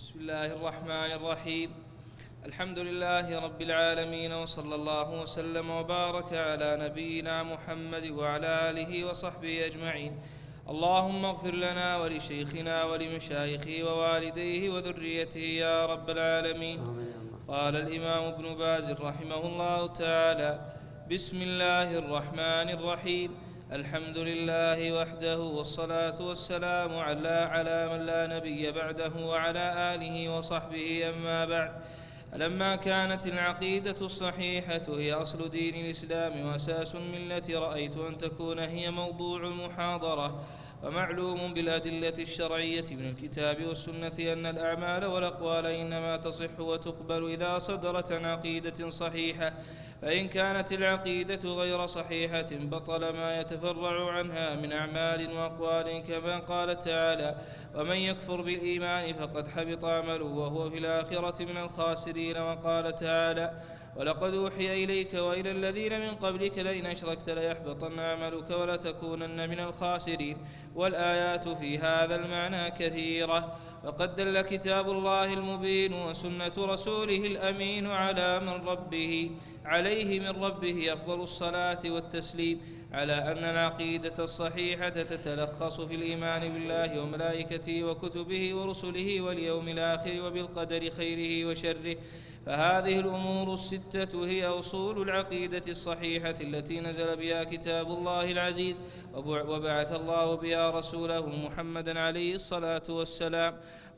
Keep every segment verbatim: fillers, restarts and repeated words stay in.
بسم الله الرحمن الرحيم. الحمد لله رب العالمين، وصلى الله وسلم وبارك على نبينا محمد وعلى آله وصحبه أجمعين. اللهم اغفر لنا ولشيخنا ولمشايخه ووالديه وذريته يا رب العالمين. قال الإمام ابن باز رحمه الله تعالى: بسم الله الرحمن الرحيم. الحمد لله وحده، والصلاة والسلام على على من لا نبي بعده وعلى آله وصحبه. أما بعد، لما كانت العقيدة الصحيحة هي أصل دين الإسلام وأساس الملة، رأيت أن تكون هي موضوع المحاضرة. ومعلوم بالأدلة الشرعية من الكتاب والسنة أن الأعمال والأقوال إنما تصح وتقبل إذا صدرت عن عقيدة صحيحة، فإن كانت العقيدة غير صحيحة بطل ما يتفرع عنها من أعمال وأقوال، كما قال تعالى: ومن يكفر بالإيمان فقد حبط عمله وهو في الآخرة من الخاسرين. وقال تعالى: ولقد أوحي إليك وإلى الذين من قبلك لئن أشركت ليحبطن عملك ولتكونن من الخاسرين. والآيات في هذا المعنى كثيرة، وقد دل كتاب الله المبين وسنة رسوله الأمين على من ربه عليه من ربه أفضل الصلاة والتسليم على أن العقيدة الصحيحة تتلخص في الإيمان بالله وملائكته وكتبه ورسله واليوم الآخر وبالقدر خيره وشره. فهذه الأمور الستة هي أصول العقيدة الصحيحة التي نزل بها كتاب الله العزيز، وبعث الله بها رسوله محمدا عليه الصلاة والسلام.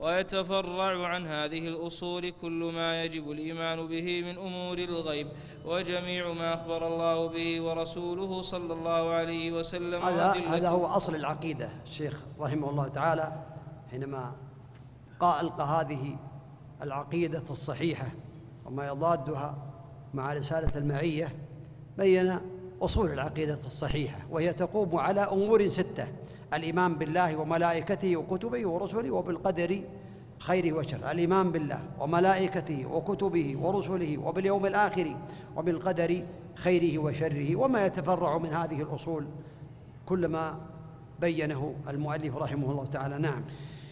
ويتفرع عن هذه الأصول كل ما يجب الإيمان به من أمور الغيب، وجميع ما أخبر الله به ورسوله صلى الله عليه وسلم. هذا, هذا هو أصل العقيدة. الشيخ رحمه الله تعالى حينما ألقى هذه العقيدة الصحيحة وما يضادها مع رسالة المعية، بين أصول العقيدة الصحيحة، وهي تقوم على أمور ستة: الإيمان بالله وملائكته وكتبه ورسله وبالقدر خيره وشره. الإيمان بالله وملائكته وكتبه ورسله وباليوم الآخر وبالقدر خيره وشره، وما يتفرع من هذه الأصول كل ما بينه المؤلف رحمه الله تعالى. نعم.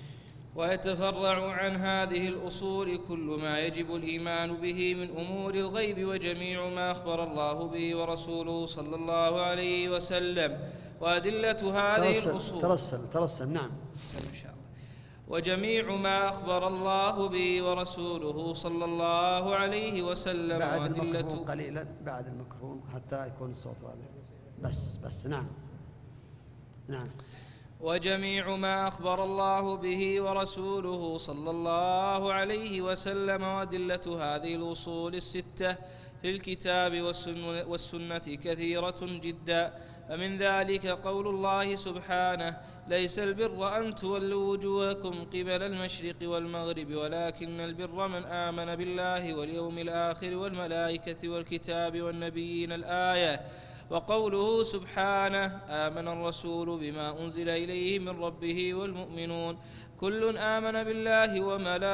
ويتفرع عن هذه الأصول كل ما يجب الإيمان به من أمور الغيب، وجميع ما أخبر الله به ورسوله صلى الله عليه وسلم. وأدلة هذه ترسل الأصول ترسل ترسل نعم إن شاء الله. وجميع ما أخبر الله به ورسوله صلى الله عليه وسلم. بعد الميكروفون قليلا، بعد الميكروفون حتى يكون الصوت واضح. بس بس نعم نعم. وجميع ما أخبر الله به ورسوله صلى الله عليه وسلم. وأدلة هذه الأصول الستة في الكتاب والسنة كثيرة جدا. فمن ذلك قول الله سبحانه: ليس البر أن تولوا وجوهكم قبل المشرق والمغرب ولكن البر من آمن بالله واليوم الآخر والملائكة والكتاب والنبيين. الآية. وقوله سبحانه: آمن الرسول بما أنزل إليه من ربه والمؤمنون كل آمن بالله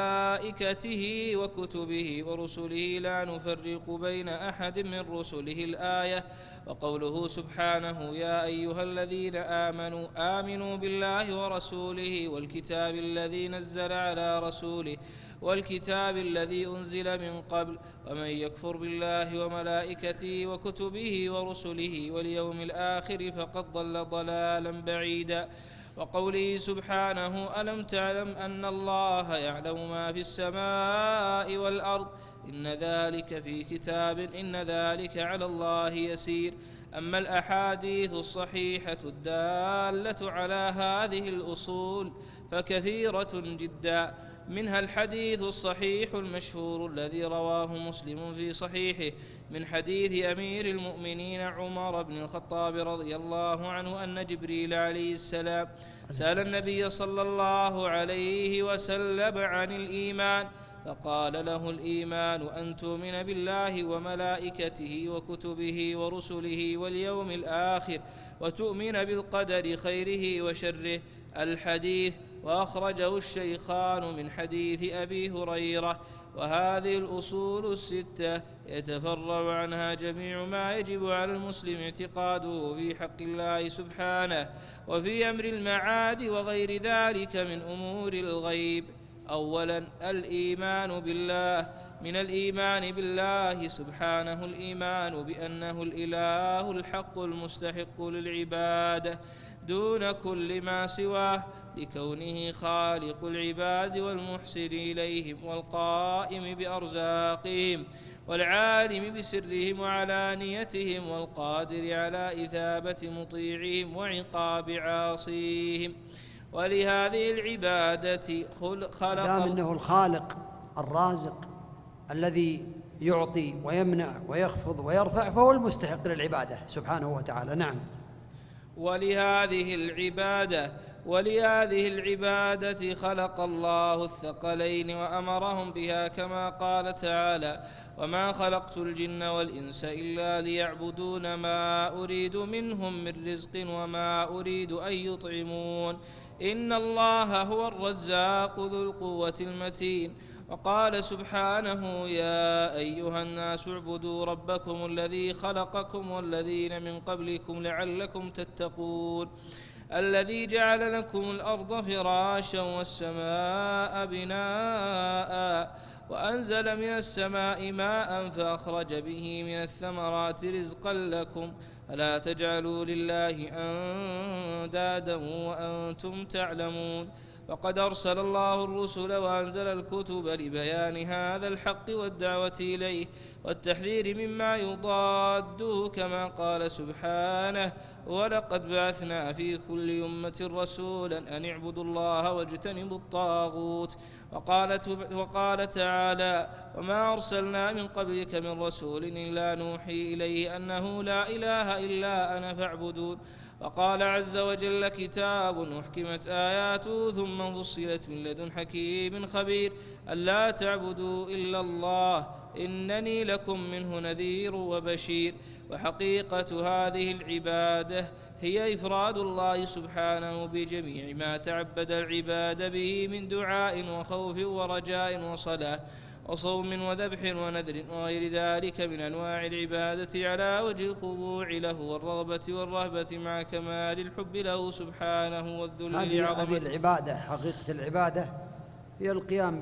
وملائكته وكتبه ورسله لا نفرق بين أحد من رسله. الآية. وقوله سبحانه: يا أيها الذين آمنوا آمنوا بالله ورسوله والكتاب الذي نزل على رسوله والكتاب الذي أنزل من قبل ومن يكفر بالله وملائكته وكتبه ورسله واليوم الآخر فقد ضل ضلالا بعيدا. وقوله سبحانه: ألم تعلم أن الله يعلم ما في السماء والأرض إن ذلك في كتاب إن ذلك على الله يسير. أما الأحاديث الصحيحة الدالة على هذه الأصول فكثيرة جدا، منها الحديث الصحيح المشهور الذي رواه مسلم في صحيحه من حديث أمير المؤمنين عمر بن الخطاب رضي الله عنه أن جبريل عليه السلام سأل النبي صلى الله عليه وسلم عن الإيمان، فقال له: الإيمان أن تؤمن بالله وملائكته وكتبه ورسله واليوم الآخر وتؤمن بالقدر خيره وشره. الحديث. وأخرجه الشيخان من حديث أبي هريرة. وهذه الأصول الستة يتفرع عنها جميع ما يجب على المسلم اعتقاده في حق الله سبحانه وفي أمر المعاد وغير ذلك من أمور الغيب. أولا الإيمان بالله. من الإيمان بالله سبحانه الإيمان بأنه الإله الحق المستحق للعبادة دون كل ما سواه، لكونه خالق العباد والمحسن إليهم والقائم بأرزاقهم والعالم بسرهم وعلانيتهم والقادر على إثابة مطيعهم وعقاب عاصيهم. ولهذه العبادة خلق دام أنه الخالق الرازق الذي يعطي ويمنع ويخفض ويرفع، فهو المستحق للعبادة سبحانه وتعالى. نعم. ولهذه العبادة ولهذه العبادة خلق الله الثقلين وأمرهم بها، كما قال تعالى: وما خلقت الجن والإنس إلا ليعبدون ما أريد منهم من رزق وما أريد أن يطعمون إن الله هو الرزاق ذو القوة المتين. وقال سبحانه: يا أيها الناس اعبدوا ربكم الذي خلقكم والذين من قبلكم لعلكم تتقون الذي جعل لكم الأرض فراشا والسماء بناء وأنزل من السماء ماء فأخرج به من الثمرات رزقا لكم فلا تجعلوا لله أندادا وأنتم تعلمون. وقد أرسل الله الرسل وأنزل الكتب لبيان هذا الحق والدعوة إليه والتحذير مما يضاده، كما قال سبحانه: ولقد بعثنا في كل أمة رسولا أن اعبدوا الله واجتنبوا الطاغوت. وقال تعالى: وما أرسلنا من قبلك من رسول إلا نوحي إليه أنه لا إله إلا أنا فاعبدون. وقال عز وجل: كتاب أحكمت آياته ثم فصلت من لدن حكيم خبير ألا تعبدوا إلا الله إنني لكم منه نذير وبشير. وحقيقة هذه العبادة هي إفراد الله سبحانه بجميع ما تعبد العباد به من دعاء وخوف ورجاء وصلاة وصوم وذبح ونذر وغير ذلك من أنواع العبادة على وجه الخضوع له والرغبة والرهبة مع كمال الحب له سبحانه والذل لعظمته. هذه العبادة، حقيقة العبادة هي القيام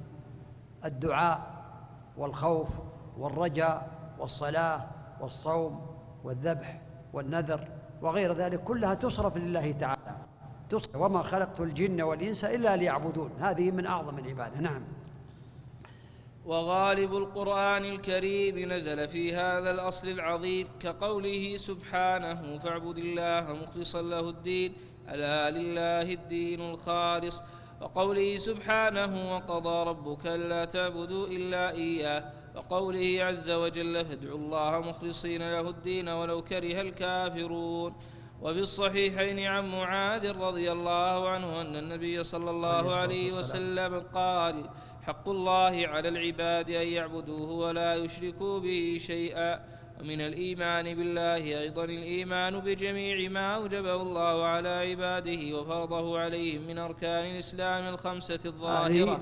بالدعاء والخوف والرجاء والصلاة والصوم والذبح والنذر وغير ذلك، كلها تصرف لله تعالى. تصرف وما خلقت الجن والإنس إلا ليعبدون، هذه من أعظم العبادة. نعم. وغالب القرآن الكريم نزل في هذا الأصل العظيم، كقوله سبحانه: فاعبد الله مخلصا له الدين ألا لله الدين الخالص. وقوله سبحانه: وقضى ربك ألا تعبدوا إلا إياه. وقوله عز وجل: فادعوا الله مخلصين له الدين ولو كره الكافرون. وفي الصحيحين عن معاذ رضي الله عنه أن النبي صلى الله عليه وسلم قال: حق الله على العباد أن يعبدوه ولا يشركوا به شيئا. ومن الإيمان بالله أيضا الإيمان بجميع ما أوجبه الله على عباده وفرضه عليهم من أركان الإسلام الخمسة الظاهرة.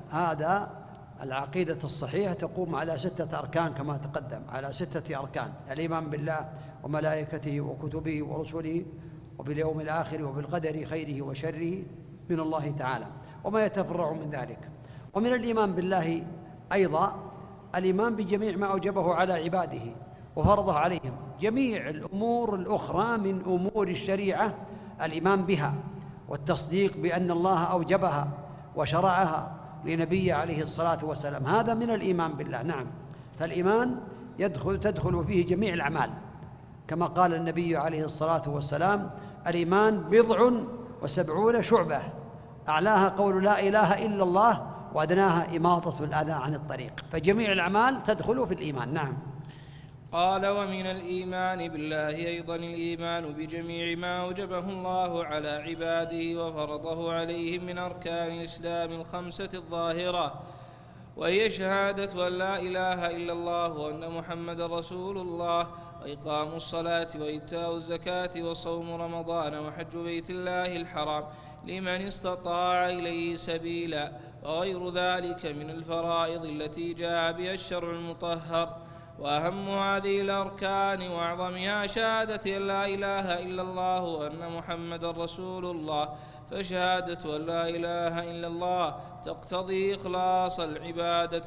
هذا العقيدة الصحيحة تقوم على ستة أركان كما تقدم، على ستة أركان: الإيمان بالله وملائكته وكتبه ورسله وباليوم الآخر وبالقدر خيره وشره من الله تعالى وما يتفرع من ذلك. ومن الإيمان بالله أيضا الإيمان بجميع ما أوجبه على عباده وفرضه عليهم، جميع الأمور الأخرى من أمور الشريعة الإيمان بها والتصديق بأن الله أوجبها وشرعها لنبيه عليه الصلاة والسلام، هذا من الإيمان بالله. نعم. فالإيمان يدخل تدخل فيه جميع الأعمال، كما قال النبي عليه الصلاة والسلام: الإيمان بضع وسبعون شعبة أعلاها قول لا إله إلا الله وأدناها إماطة الأذى عن الطريق. فجميع الأعمال تدخل في الإيمان. نعم. قال: ومن الإيمان بالله أيضا الإيمان بجميع ما أوجبه الله على عباده وفرضه عليهم من أركان الإسلام الخمسة الظاهرة، وهي شهادة أن لا إله إلا الله وأن محمد رسول الله وإقام الصلاة وإيتاء الزكاة وصوم رمضان وحج بيت الله الحرام لمن استطاع إليه سبيلا، وغير ذلك من الفرائض التي جاء بها الشرع المطهر. وأهم هذه الأركان وأعظمها شهادة أن لا إله إلا الله وأن محمد رسول الله. فشهادة أن لا إله إلا الله تقتضي إخلاص العبادة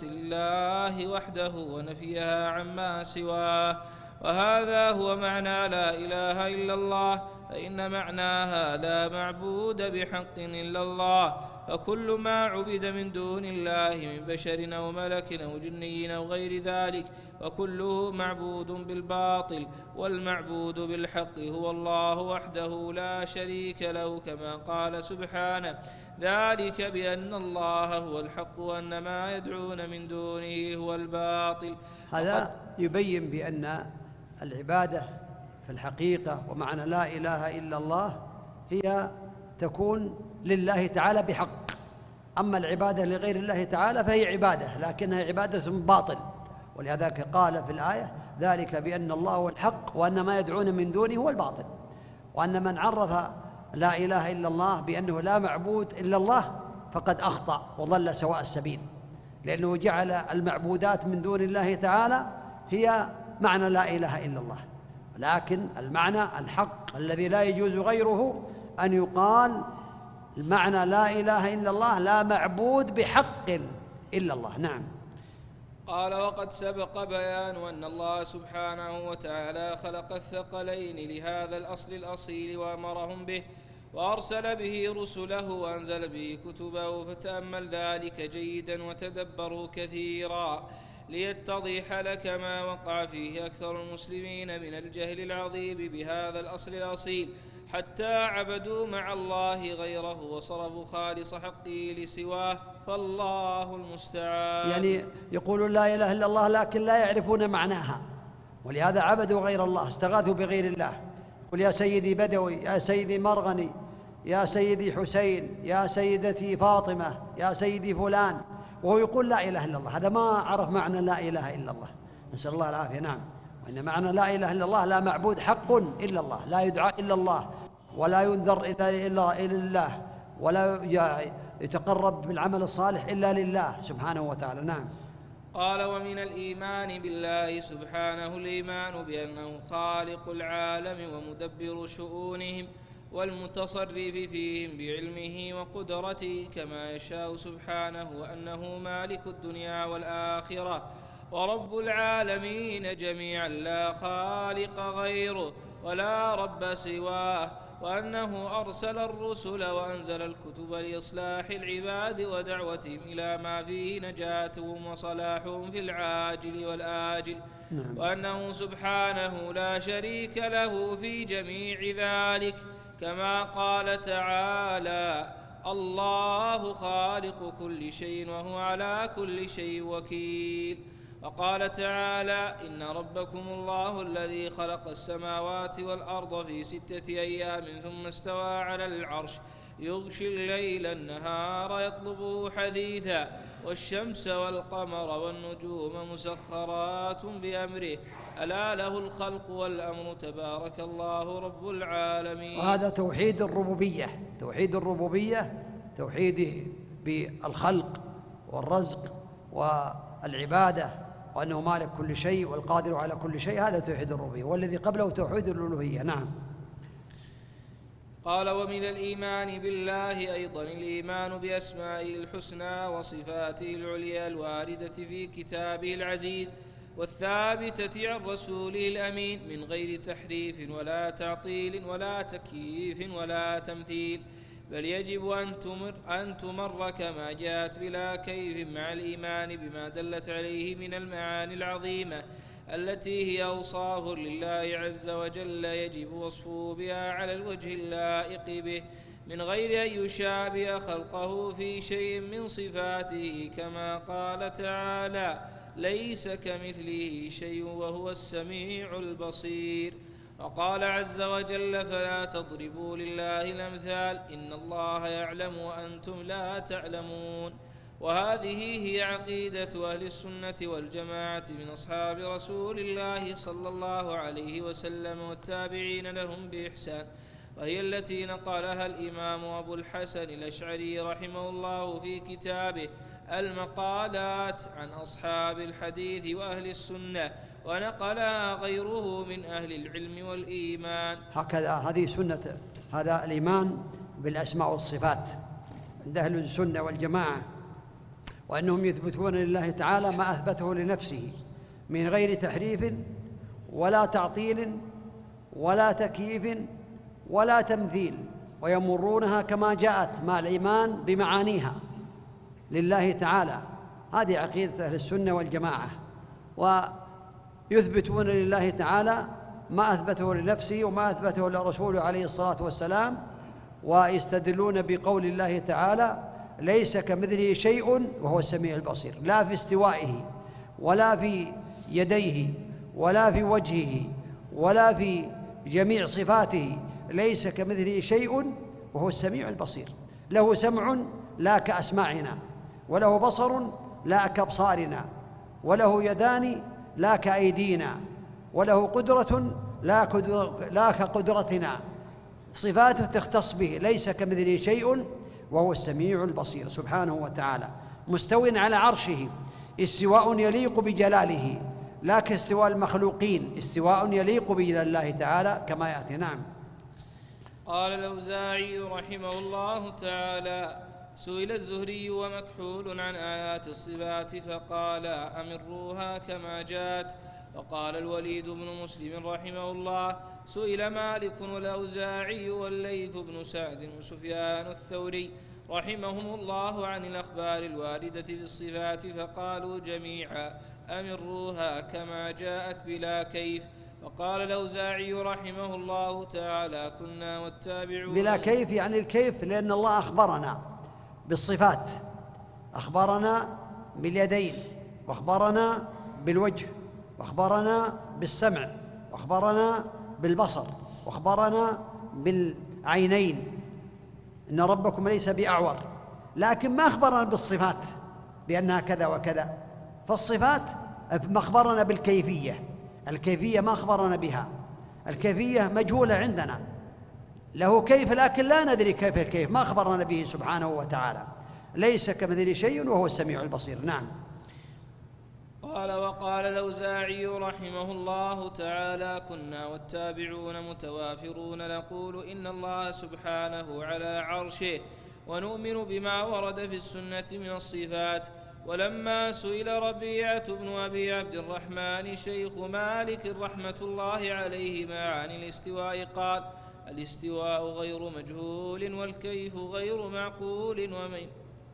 لله وحده ونفيها عما سواه، وهذا هو معنى لا إله إلا الله. فإن معناها لا معبود بحق إلا الله، فكل ما عبد من دون الله من بشر أو ملك أو جني أو غير ذلك فكله معبود بالباطل، والمعبود بالحق هو الله وحده لا شريك له، كما قال سبحانه: ذلك بأن الله هو الحق وأن ما يدعون من دونه هو الباطل. هذا يبين بأن العبادة في الحقيقة ومعنى لا إله إلا الله هي تكون لله تعالى بحق، أما العبادة لغير الله تعالى فهي عبادة لكنها عبادة باطل، ولهذا قال في الآية: ذلك بأن الله هو الحق وأن ما يدعون من دونه هو الباطل. وأن من عرف لا إله إلا الله بأنه لا معبود إلا الله فقد أخطأ وضل سواء السبيل، لأنه جعل المعبودات من دون الله تعالى هي معنى لا إله إلا الله، لكن المعنى الحق الذي لا يجوز غيره أن يقال المعنى لا إله إلا الله لا معبود بحق إلا الله. نعم. قال: وقد سبق بيان أن الله سبحانه وتعالى خلق الثقلين لهذا الأصل الأصيل وأمرهم به وأرسل به رسله وأنزل به كتبه، فتأمل ذلك جيدا وتدبره كثيرا ليتضح لك ما وقع فيه أكثر المسلمين من الجهل العظيم بهذا الأصل الأصيل، حتى عبدوا مع الله غيره وصرفوا خالص حقه لسواه، فالله المستعان. يعني يقولون لا إله إلا الله لكن لا يعرفون معناها، ولهذا عبدوا غير الله، استغاثوا بغير الله. قل: يا سيدي بدوي، يا سيدي مرغني، يا سيدي حسين، يا سيدتي فاطمة، يا سيدي فلان، وهو يقول لا إله إلا الله. هذا ما عرف معنى لا إله إلا الله، نسأل الله العافية. نعم. وإن معنى لا إله إلا الله لا معبود حق إلا الله، لا يدعى إلا الله، ولا ينذر إلا إلا الله، ولا يتقرب بالعمل الصالح إلا لله سبحانه وتعالى. نعم. قال: ومن الإيمان بالله سبحانه الإيمان بأنه خالق العالم ومدبر شؤونهم والمتصرف فيهم بعلمه وقدرته كما يشاء سبحانه، وأنه مالك الدنيا والآخرة ورب العالمين جميعا لا خالق غيره ولا رب سواه، وأنه أرسل الرسل وأنزل الكتب لإصلاح العباد ودعوتهم إلى ما فيه نجاتهم وصلاحهم في العاجل والآجل، نعم. وأنه سبحانه لا شريك له في جميع ذلك، كما قال تعالى: الله خالق كل شيء وهو على كل شيء وكيل. وقال تعالى: إن ربكم الله الذي خلق السماوات والأرض في ستة أيام ثم استوى على العرش يغشي الليل النهار يطلبه حثيثا والشمس والقمر والنجوم مسخرات بأمره ألا له الخلق والأمر تبارك الله رب العالمين. وهذا توحيد الربوبية، توحيد الربوبية توحيده بالخلق والرزق والعبادة، وأنه مالك كل شيء والقادر على كل شيء، هذا توحيد الربوبية، والذي قبله توحيد الألوهية. نعم. قال: ومن الإيمان بالله أيضا الإيمان بأسمائه الحسنى وصفاته العليا الواردة في كتابه العزيز والثابتة عن رسوله الأمين من غير تحريف ولا تعطيل ولا تكييف ولا تمثيل، بل يجب أن تمر, أن تمر كما جاءت بلا كيف مع الإيمان بما دلت عليه من المعاني العظيمة التي هي أوصاف لله عز وجل يجب وصفه بها على الوجه اللائق به من غير أن يشابه خلقه في شيء من صفاته، كما قال تعالى: ليس كمثله شيء وهو السميع البصير. وقال عز وجل: فلا تضربوا لله الأمثال إن الله يعلم وأنتم لا تعلمون. وهذه هي عقيدة أهل السنة والجماعة من أصحاب رسول الله صلى الله عليه وسلم والتابعين لهم بإحسان، وهي التي نقلها الإمام أبو الحسن الأشعري رحمه الله في كتابه المقالات عن أصحاب الحديث وأهل السنة، ونقلها غيره من أهل العلم والإيمان. هكذا هذه سنة هذا الإيمان بالأسماء والصفات عند أهل السنة والجماعة، وأنهم يثبتون لله تعالى ما أثبته لنفسه من غير تحريف ولا تعطيل ولا تكييف ولا تمثيل، ويمرونها كما جاءت مع الإيمان بمعانيها لله تعالى. هذه عقيدة أهل السنة والجماعة، ويثبتون لله تعالى ما أثبته لنفسه وما أثبته لرسوله عليه الصلاة والسلام، ويستدلون بقول الله تعالى ليس كمثله شيء وهو السميع البصير، لا في استوائه ولا في يديه ولا في وجهه ولا في جميع صفاته، ليس كمثله شيء وهو السميع البصير. له سمع لا كأسماعنا، وله بصر لا كأبصارنا، وله يدان لا كأيدينا، وله قدرة لا, لا كقدرتنا. صفاته تختص به، ليس كمثله شيء وهو السميع البصير سبحانه وتعالى. مستو على عرشه استواء يليق بجلاله، لا كاستواء المخلوقين، استواء يليق بجلال الله تعالى كما يأتي. نعم. قال الأوزاعي رحمه الله تعالى: سئل الزهري ومكحول عن آيات الصفات فقال: أمروها كما جاءت. وقال الوليد بن مسلم رحمه الله: سئل مالك والأوزاعي والليث بن سعد وسفيان الثوري رحمهم الله عن الأخبار الواردة في الصفات فقالوا جميعا: أمروها كما جاءت بلا كيف. وقال الأوزاعي رحمه الله تعالى: كنا والتابعون. بلا كيف يعني الكيف لأن الله أخبرنا بالصفات، أخبرنا باليدين، وأخبرنا بالوجه، وأخبرنا بالسمع، وأخبرنا بالبصر، وأخبرنا بالعينين، إن ربكم ليس بأعور، لكن ما أخبرنا بالصفات بأنها كذا وكذا. فالصفات ما أخبرنا بالكيفية، الكيفية ما أخبرنا بها، الكيفية مجهولة عندنا، له كيف لكن لا ندري كيف الكيف، ما أخبرنا به سبحانه وتعالى. ليس كمثله شيء وهو السميع البصير. نعم. قال: وقال الأوزاعي رحمه الله تعالى: كنا والتابعون متوافرون نقول إن الله سبحانه على عرشه، ونؤمن بما ورد في السنة من الصفات. ولما سئل ربيعة بن أبي عبد الرحمن شيخ مالك رحمة الله عليهما عن الاستواء قال: الاستواء غير مجهول والكيف غير معقول ومن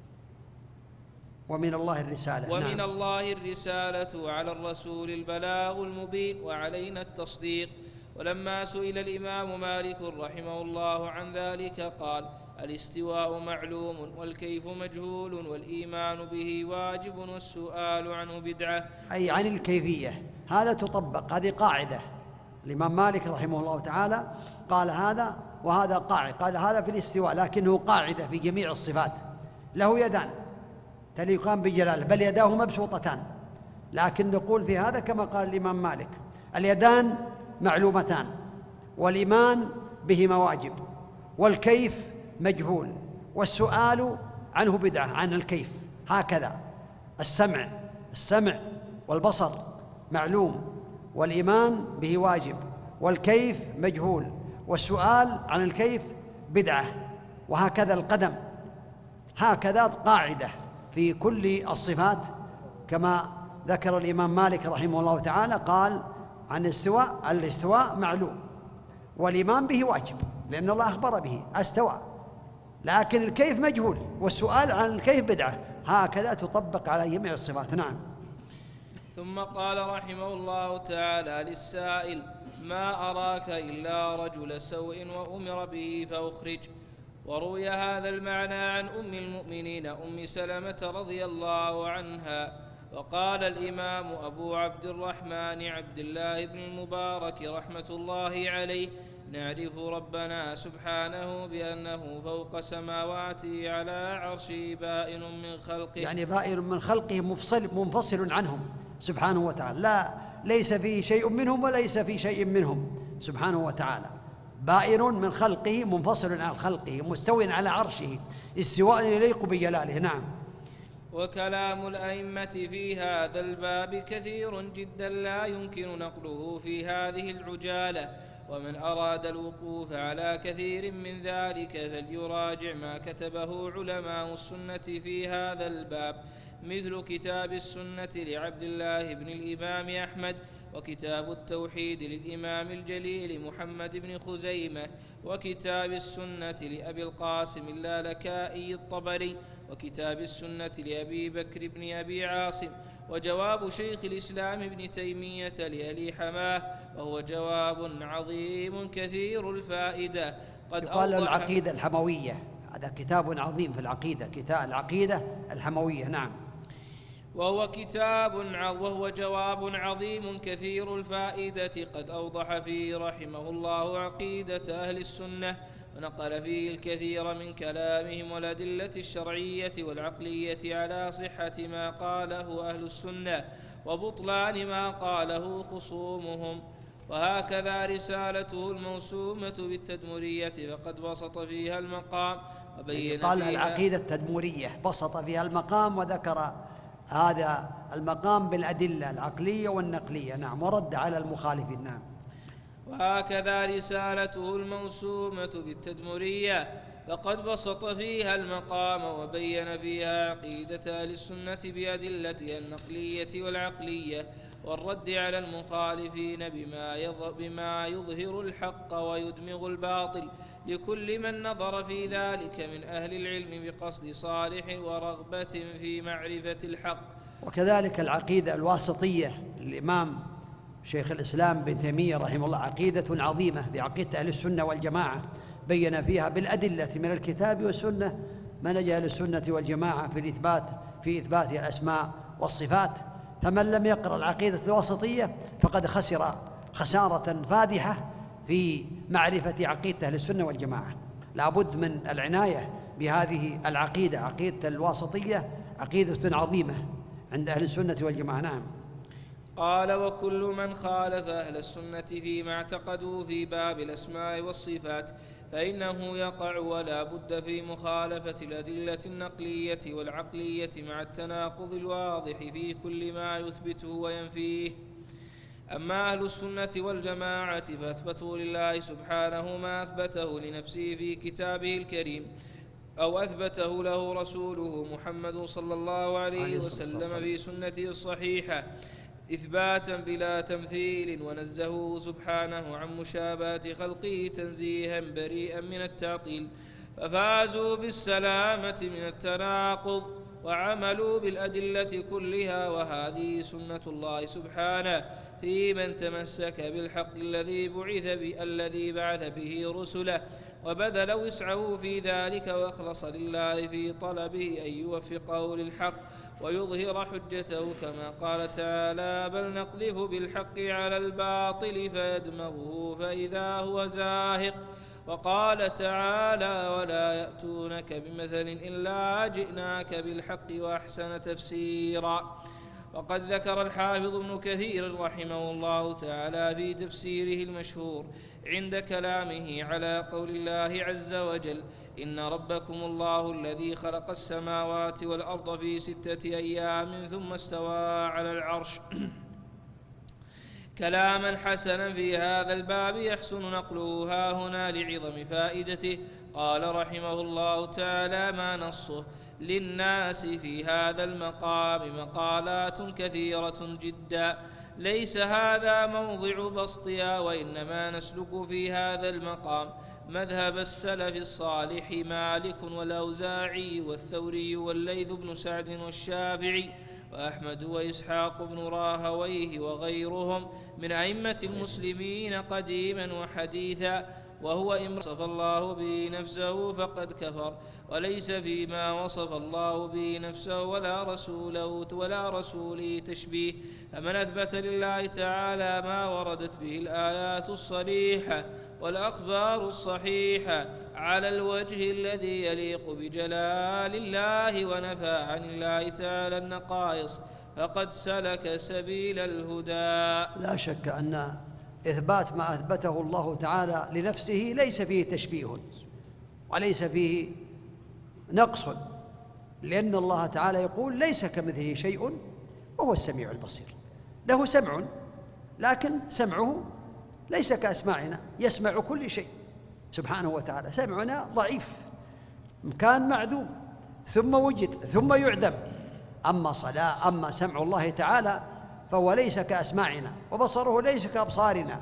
ومن الله الرسالة. ومن نعم. الله الرسالة على الرسول البلاغ المبين وعلينا التصديق. ولما سئل الإمام مالك رحمه الله عن ذلك قال: الاستواء معلوم والكيف مجهول والإيمان به واجب والسؤال عنه بدعة. أي عن الكيفية، هذا تطبق، هذه قاعدة. الإمام مالك رحمه الله تعالى قال هذا، وهذا قاعدة، قال هذا في الاستواء لكنه قاعدة في جميع الصفات. له يدان تليقان بجلاله، بل يداه مبسوطتان، لكن نقول في هذا كما قال الإمام مالك: اليدان معلومتان، والإيمان بهما واجب، والكيف مجهول، والسؤال عنه بدعة، عن الكيف. هكذا السمع السمع والبصر معلوم، والإيمان به واجب، والكيف مجهول، والسؤال عن الكيف بدعة. وهكذا القدم، هكذا قاعدة في كل الصفات كما ذكر الإمام مالك رحمه الله تعالى. قال عن الاستواء: الاستواء معلوم والإيمان به واجب، لأن الله أخبر به استوى، لكن الكيف مجهول، والسؤال عن الكيف بدعة. هكذا تطبق على جميع الصفات. نعم. ثم قال رحمه الله تعالى للسائل: ما أراك إلا رجل سوء وأمر به فأخرج. وروي هذا المعنى عن أم المؤمنين أم سلمة رضي الله عنها. وقال الإمام أبو عبد الرحمن عبد الله بن المبارك رحمة الله عليه: نعرف ربنا سبحانه بأنه فوق سماواته على عرشه بائن من خلقه، يعني بائن من خلقه مفصل منفصل عنهم سبحانه وتعالى، لا ليس فيه شيء منهم وليس في شيء منهم سبحانه وتعالى. بائن من خلقه منفصل عن خلقه مستو على عرشه استواء يليق بجلاله. نعم. وكلام الأئمة في هذا الباب كثير جدا لا يمكن نقله في هذه العجالة، ومن أراد الوقوف على كثير من ذلك فليراجع ما كتبه علماء السنة في هذا الباب، مثل كتاب السنة لعبد الله بن الإمام أحمد، وكتاب التوحيد للإمام الجليل محمد بن خزيمة، وكتاب السنة لأبي القاسم اللالكائي الطبري، وكتاب السنة لأبي بكر بن أبي عاصم، وجواب شيخ الإسلام ابن تيمية لألي حماه، وهو جواب عظيم كثير الفائدة قد قال العقيدة الحموية، هذا كتاب عظيم في العقيدة، كتاب العقيدة الحموية. نعم. وهو كتاب وهو جواب عظيم كثير الفائدة قد أوضح فيه رحمه الله عقيدة أهل السنة، ونقل فيه الكثير من كلامهم والأدلة الشرعية والعقلية على صحة ما قاله أهل السنة وبطلان ما قاله خصومهم. وهكذا رسالته الموسومة بالتدمرية فقد بسط فيها المقام وبين قال فيها العقيدة التدمرية، بسط فيها المقام وذكر هذا المقام بالأدلة العقلية والنقلية. نعم. ورد على المخالفين. نعم. وهكذا رسالته الموسومة بالتدمرية فقد بسط فيها المقام وبين فيها عقيدة أهل السنة بأدلتها النقلية والعقلية، والرد على المخالفين بما بما يظهر الحق ويدمغ الباطل لكل من نظر في ذلك من أهل العلم بقصد صالح ورغبة في معرفة الحق. وكذلك العقيدة الواسطية للإمام شيخ الإسلام بن تيمية رحمه الله، عقيدة عظيمة بعقيدة أهل السنة والجماعة، بين فيها بالأدلة من الكتاب والسنة منهج أهل السنة والجماعة في الإثبات في إثبات الأسماء والصفات. فمن لم يقرأ العقيدة الواسطية فقد خسر خسارة فادحة في معرفة عقيدة أهل السنة والجماعة. لابد من العناية بهذه العقيدة، عقيدة الواسطية عقيدة عظيمة عند أهل السنة والجماعة. نعم. قال: وكل من خالف أهل السنة فيما اعتقدوا في باب الأسماء والصفات فإنه يقع ولا بد في مخالفة الأدلة النقلية والعقلية مع التناقض الواضح في كل ما يثبته وينفيه. أما أهل السنة والجماعة فأثبتوا لله سبحانه ما أثبته لنفسه في كتابه الكريم أو أثبته له رسوله محمد صلى الله عليه وسلم في سنته الصحيحة إثباتا بلا تمثيل، ونزهه سبحانه عن مشابهة خلقه تنزيها بريئا من التعطيل، ففازوا بالسلامة من التناقض وعملوا بالأدلة كلها. وهذه سنة الله سبحانه في من تمسك بالحق الذي بعث به الذي بعث به رسله وبذل وسعه في ذلك وأخلص لله في طلبه أن يوفقه للحق ويظهر حجته، كما قال تعالى: بل نقذف بالحق على الباطل فيدمغه فإذا هو زاهق. وقال تعالى: ولا يأتونك بمثل إلا جئناك بالحق وأحسن تفسيرا. وقد ذكر الحافظ ابن كثير رحمه الله تعالى في تفسيره المشهور عند كلامه على قول الله عز وجل: إن ربكم الله الذي خلق السماوات والأرض في ستة أيام ثم استوى على العرش كلاما حسنا في هذا الباب يحسن نقله ها هنا لعظم فائدته. قال رحمه الله تعالى: ما نصه للناس في هذا المقام مقالات كثيرة جدا، ليس هذا موضع بسطها، وإنما نسلك في هذا المقام مذهب السلف الصالح مالك والأوزاعي والثوري والليث بن سعد والشافعي وأحمد وإسحاق بن راهويه وغيرهم من أئمة المسلمين قديما وحديثا. وهو إن وصف الله به نفسه فقد كفر، وليس فيما وصف الله به نفسه ولا رسوله ولا رسوله تشبيه. فمن أثبت لله تعالى ما وردت به الآيات الصريحة والأخبار الصحيحة على الوجه الذي يليق بجلال الله ونفى عن الله تعالى النقائص فقد سلك سبيل الهدى. لا شك أن إثبات ما أثبته الله تعالى لنفسه ليس فيه تشبيه وليس فيه نقص، لأن الله تعالى يقول ليس كمثله شيء وهو السميع البصير. له سمع لكن سمعه ليس كأسماعنا، يسمع كل شيء سبحانه وتعالى. سمعنا ضعيف، كان معدوم ثم وجد ثم يعدم. أما صلاة أما سمع الله تعالى فهو ليس كأسماعنا، وبصره ليس كأبصارنا،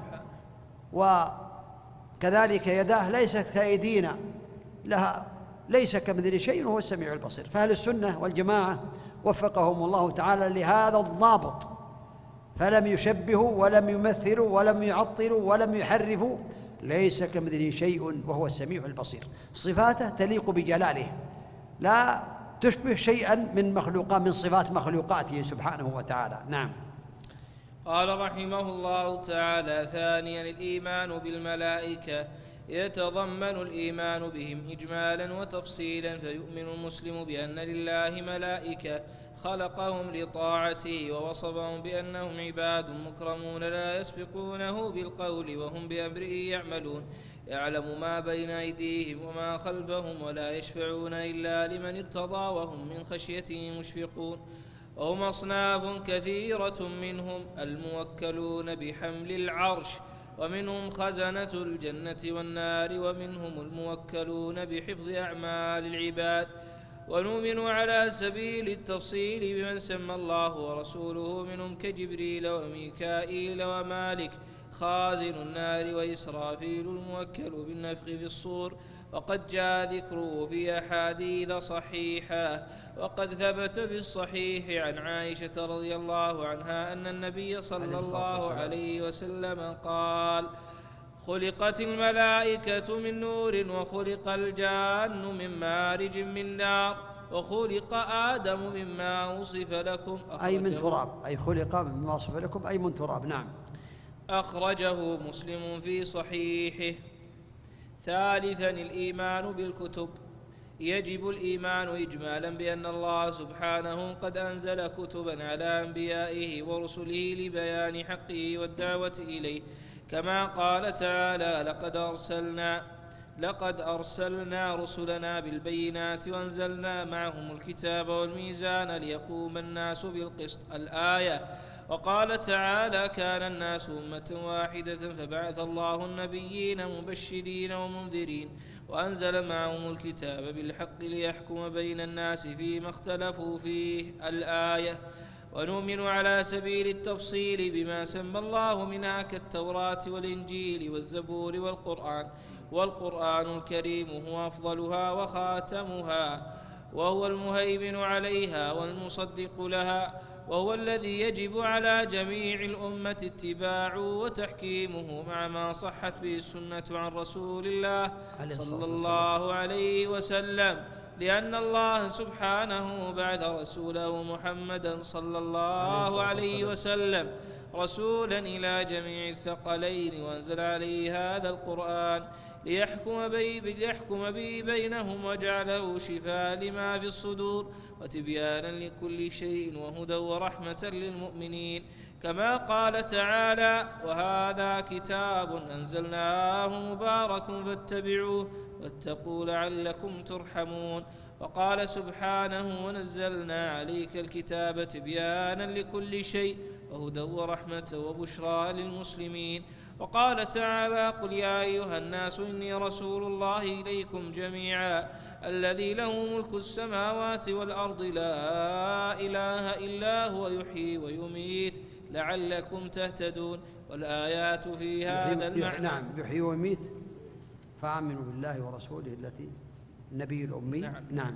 وكذلك يداه ليست كأيدينا، لها ليس كمثل شيء وهو السميع البصير. فأهل السنة والجماعة وفقهم الله تعالى لهذا الضابط، فلم يشبهوا ولم يمثلوا ولم يعطلوا ولم يحرفوا. ليس كمثله شيء وهو السميع البصير. صفاته تليق بجلاله، لا تشبه شيئا من مخلوقات من صفات مخلوقاته سبحانه وتعالى. نعم. قال رحمه الله تعالى: ثانيا الإيمان بالملائكة يتضمن الإيمان بهم إجمالا وتفصيلا، فيؤمن المسلم بأن لله ملائكة خلقهم لطاعته، ووصفهم بأنهم عباد مكرمون لا يسبقونه بالقول وهم بأمره يعملون، يعلم ما بين أيديهم وما خلفهم، ولا يشفعون إلا لمن ارتضى وهم من خشيته مشفقون. وهم أصناف كثيرة، منهم الموكلون بحمل العرش، ومنهم خزنة الجنة والنار، ومنهم الموكلون بحفظ أعمال العباد. ونؤمن على سبيل التفصيل بمن سمى الله ورسوله منهم كجبريل وميكائيل ومالك خازن النار، وإسرافيل الموكل بالنفخ في الصور، وقد جاء ذكره في أحاديث صحيحة. وقد ثبت في الصحيح عن عائشة رضي الله عنها أن النبي صلى الله عليه وسلم قال: خلقت الملائكة من نور، وخلق الجان من مارج من نار، وخلق آدم مما وصف لكم. أي من تراب، أي خلق مما وصف لكم أي من تراب. نعم. أخرجه مسلم في صحيحه. ثالثا الإيمان بالكتب. يجب الإيمان إجمالا بأن الله سبحانه قد أنزل كتبا على أنبيائه ورسله لبيان حقه والدعوة إليه، كما قال تعالى: لقد أرسلنا لقد أرسلنا رسلنا بالبينات وأنزلنا معهم الكتاب والميزان ليقوم الناس بالقسط، الآية. وقال تعالى: كان الناس أمة واحدة فبعث الله النبيين مبشرين ومنذرين وأنزل معهم الكتاب بالحق ليحكم بين الناس فيما اختلفوا فيه، الآية. ونؤمن على سبيل التفصيل بما سمى الله منها كالتوراة والإنجيل والزبور والقرآن. والقرآن الكريم هو أفضلها وخاتمها، وهو المهيمن عليها والمصدق لها، وهو الذي يجب على جميع الأمة اتباعه وتحكيمه مع ما صحت به السنة عن رسول الله صلى الله عليه وسلم، لأن الله سبحانه بعث رسوله محمدا صلى الله عليه وسلم رسولا إلى جميع الثقلين، وأنزل عليه هذا القرآن ليحكم به, ليحكم به بينهم، وجعله شفاء لما في الصدور وتبيانا لكل شيء وهدى ورحمة للمؤمنين، كما قال تعالى: وهذا كتاب أنزلناه مبارك فاتبعوه واتقوا لعلكم ترحمون. وقال سبحانه: ونزلنا عليك الكتاب تبيانا لكل شيء وهدى ورحمة وبشرى للمسلمين. وقال تعالى: قل يا أيها الناس إني رسول الله إليكم جميعا الذي له ملك السماوات والأرض لا إله إلا هو يحيي ويميت لعلكم تهتدون. والآيات في هذا المعنى. نعم، يحيي ويميت، فآمنوا بالله ورسوله التي النبي الأمي. نعم. نعم.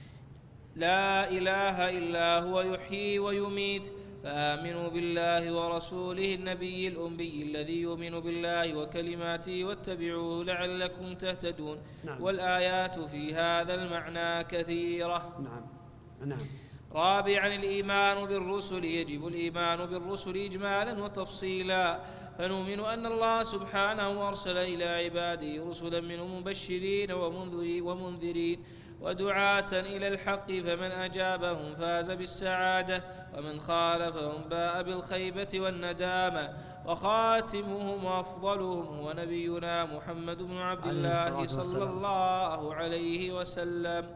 لا إله إلا هو يحيي ويميت، فآمنوا بالله ورسوله النبي الأمي الذي يؤمن بالله وكلماته واتبعوه لعلكم تهتدون. نعم. والآيات في هذا المعنى كثيرة. نعم. نعم. رابعا الإيمان بالرسل. يجب الإيمان بالرسل إجمالا وتفصيلا، فنؤمن أن الله سبحانه أرسل إلى عباده رسلا منهم مبشرين ومنذرين ودعاة إلى الحق، فمن أجابهم فاز بالسعادة، ومن خالفهم باء بالخيبة والندامة. وخاتمهم وأفضلهم هو نبينا محمد بن عبد الله صلى الله عليه وسلم،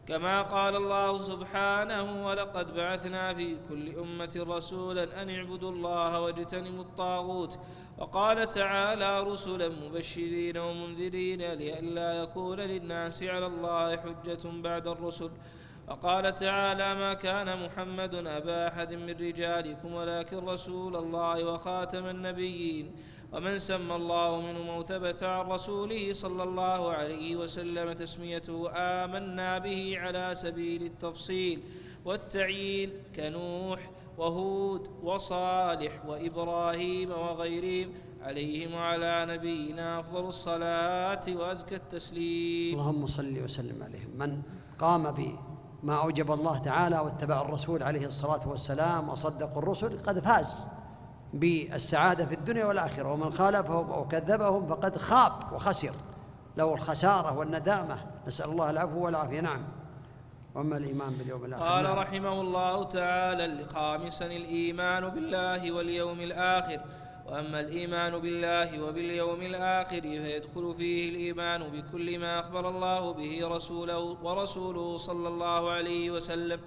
كما قال الله سبحانه: ولقد بعثنا في كل أمة رسولا أن اعبدوا الله واجتنبوا الطاغوت. وقال تعالى: رسلا مبشرين ومنذرين لئلا يكون للناس على الله حجة بعد الرسل. وقال تعالى: ما كان محمد أبا أحد من رجالكم ولكن رسول الله وخاتم النبيين. ومن سمى الله منهم أو ثبت عن رسوله صلى الله عليه وسلم تسميته آمنا به على سبيل التفصيل والتعيين كنوح وهود وصالح وإبراهيم وغيرهم عليهم وعلى نبينا أفضل الصلاة وأزكى التسليم. اللهم صل وسلم عليهم. من قام بما أوجب الله تعالى واتبع الرسول عليه الصلاة والسلام وصدق الرسل قد فاز بالسعادة في الدنيا والآخرة، ومن خالفهم أو كذبهم فقد خاب وخسر، له الخسارة والندامة، نسأل الله العفو والعافية. نعم. وأما الإيمان باليوم الآخر. قال نعم. رحمه الله تعالى: خامسا الإيمان بالله واليوم الآخر. وأما الإيمان بالله وباليوم الآخر فيدخل فيه الإيمان بكل ما أخبر الله به رسوله ورسوله صلى الله عليه وسلم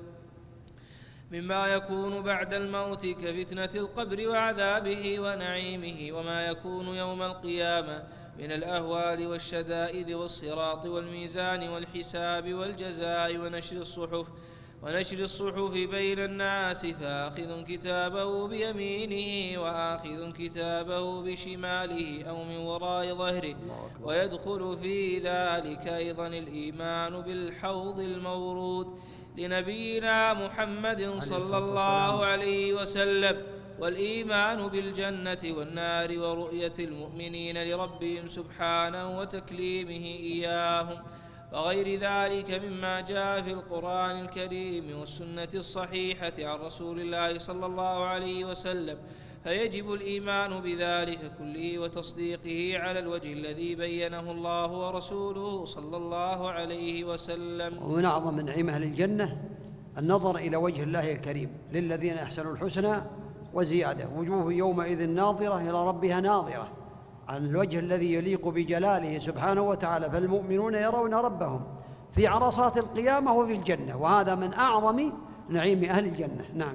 مما يكون بعد الموت كفتنة القبر وعذابه ونعيمه، وما يكون يوم القيامة من الأهوال والشدائد والصراط والميزان والحساب والجزاء ونشر الصحف ونشر الصحف بين الناس، فآخذ كتابه بيمينه وآخذ كتابه بشماله أو من وراء ظهره. ويدخل في ذلك أيضا الإيمان بالحوض المورود لنبينا محمد صلى الله عليه وسلم، والإيمان بالجنة والنار ورؤية المؤمنين لربهم سبحانه وتكليمه إياهم، وغير ذلك مما جاء في القرآن الكريم والسنة الصحيحة عن رسول الله صلى الله عليه وسلم. فيجب الإيمان بذلك كله وتصديقه على الوجه الذي بينه الله ورسوله صلى الله عليه وسلم. ومن أعظم نعيم أهل الجنة النظر إلى وجه الله الكريم، للذين أحسنوا الحسنى وزيادة، وجوه يومئذ ناظرة إلى ربها ناظرة، عن الوجه الذي يليق بجلاله سبحانه وتعالى. فالمؤمنون يرون ربهم في عرصات القيامة وفي الجنة، وهذا من أعظم نعيم أهل الجنة. نعم.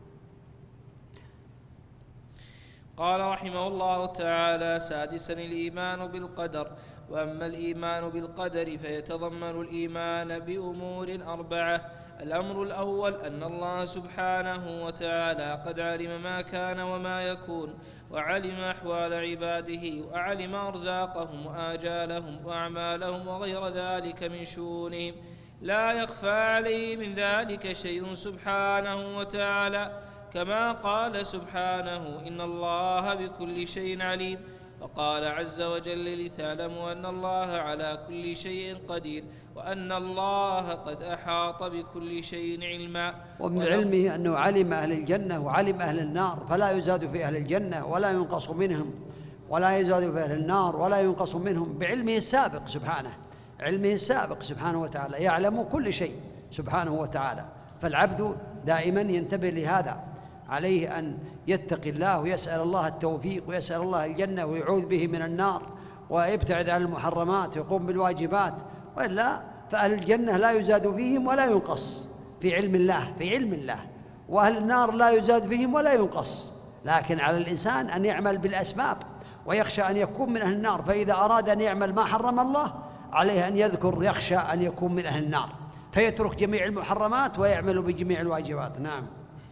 قال رحمه الله تعالى: سادسا الإيمان بالقدر. وأما الإيمان بالقدر فيتضمن الإيمان بأمور أربعة. الأمر الأول أن الله سبحانه وتعالى قد علم ما كان وما يكون، وعلم أحوال عباده، وعلم أرزاقهم وآجالهم وأعمالهم وغير ذلك من شؤونهم، لا يخفى عليه من ذلك شيء سبحانه وتعالى، كما قال سبحانه: إن الله بكل شيء عليم. وقال عز وجل: لتعلموا أن الله على كل شيء قدير، وأن الله قد أحاط بكل شيء علما. ومن علمه أنه علم أهل الجنة وعلم أهل النار، فلا يزاد في أهل الجنة ولا ينقص منهم، ولا يزاد في أهل النار ولا ينقص منهم، بعلمه السابق سبحانه، علمه السابق سبحانه وتعالى، يعلم كل شيء سبحانه وتعالى. فالعبد دائما ينتبه لهذا، عليه أن يتقي الله ويسأل الله التوفيق ويسأل الله الجنة ويعوذ به من النار، ويبتعد عن المحرمات ويقوم بالواجبات، وإلا فأهل الجنة لا يزاد فيهم ولا ينقص في علم الله، في علم الله، وأهل النار لا يزاد فيهم ولا ينقص. لكن على الإنسان أن يعمل بالأسباب، ويخشى أن يكون من أهل النار، فإذا أراد أن يعمل ما حرم الله عليه أن يذكر يخشى أن يكون من أهل النار، فيترك جميع المحرمات ويعمل بجميع الواجبات. نعم.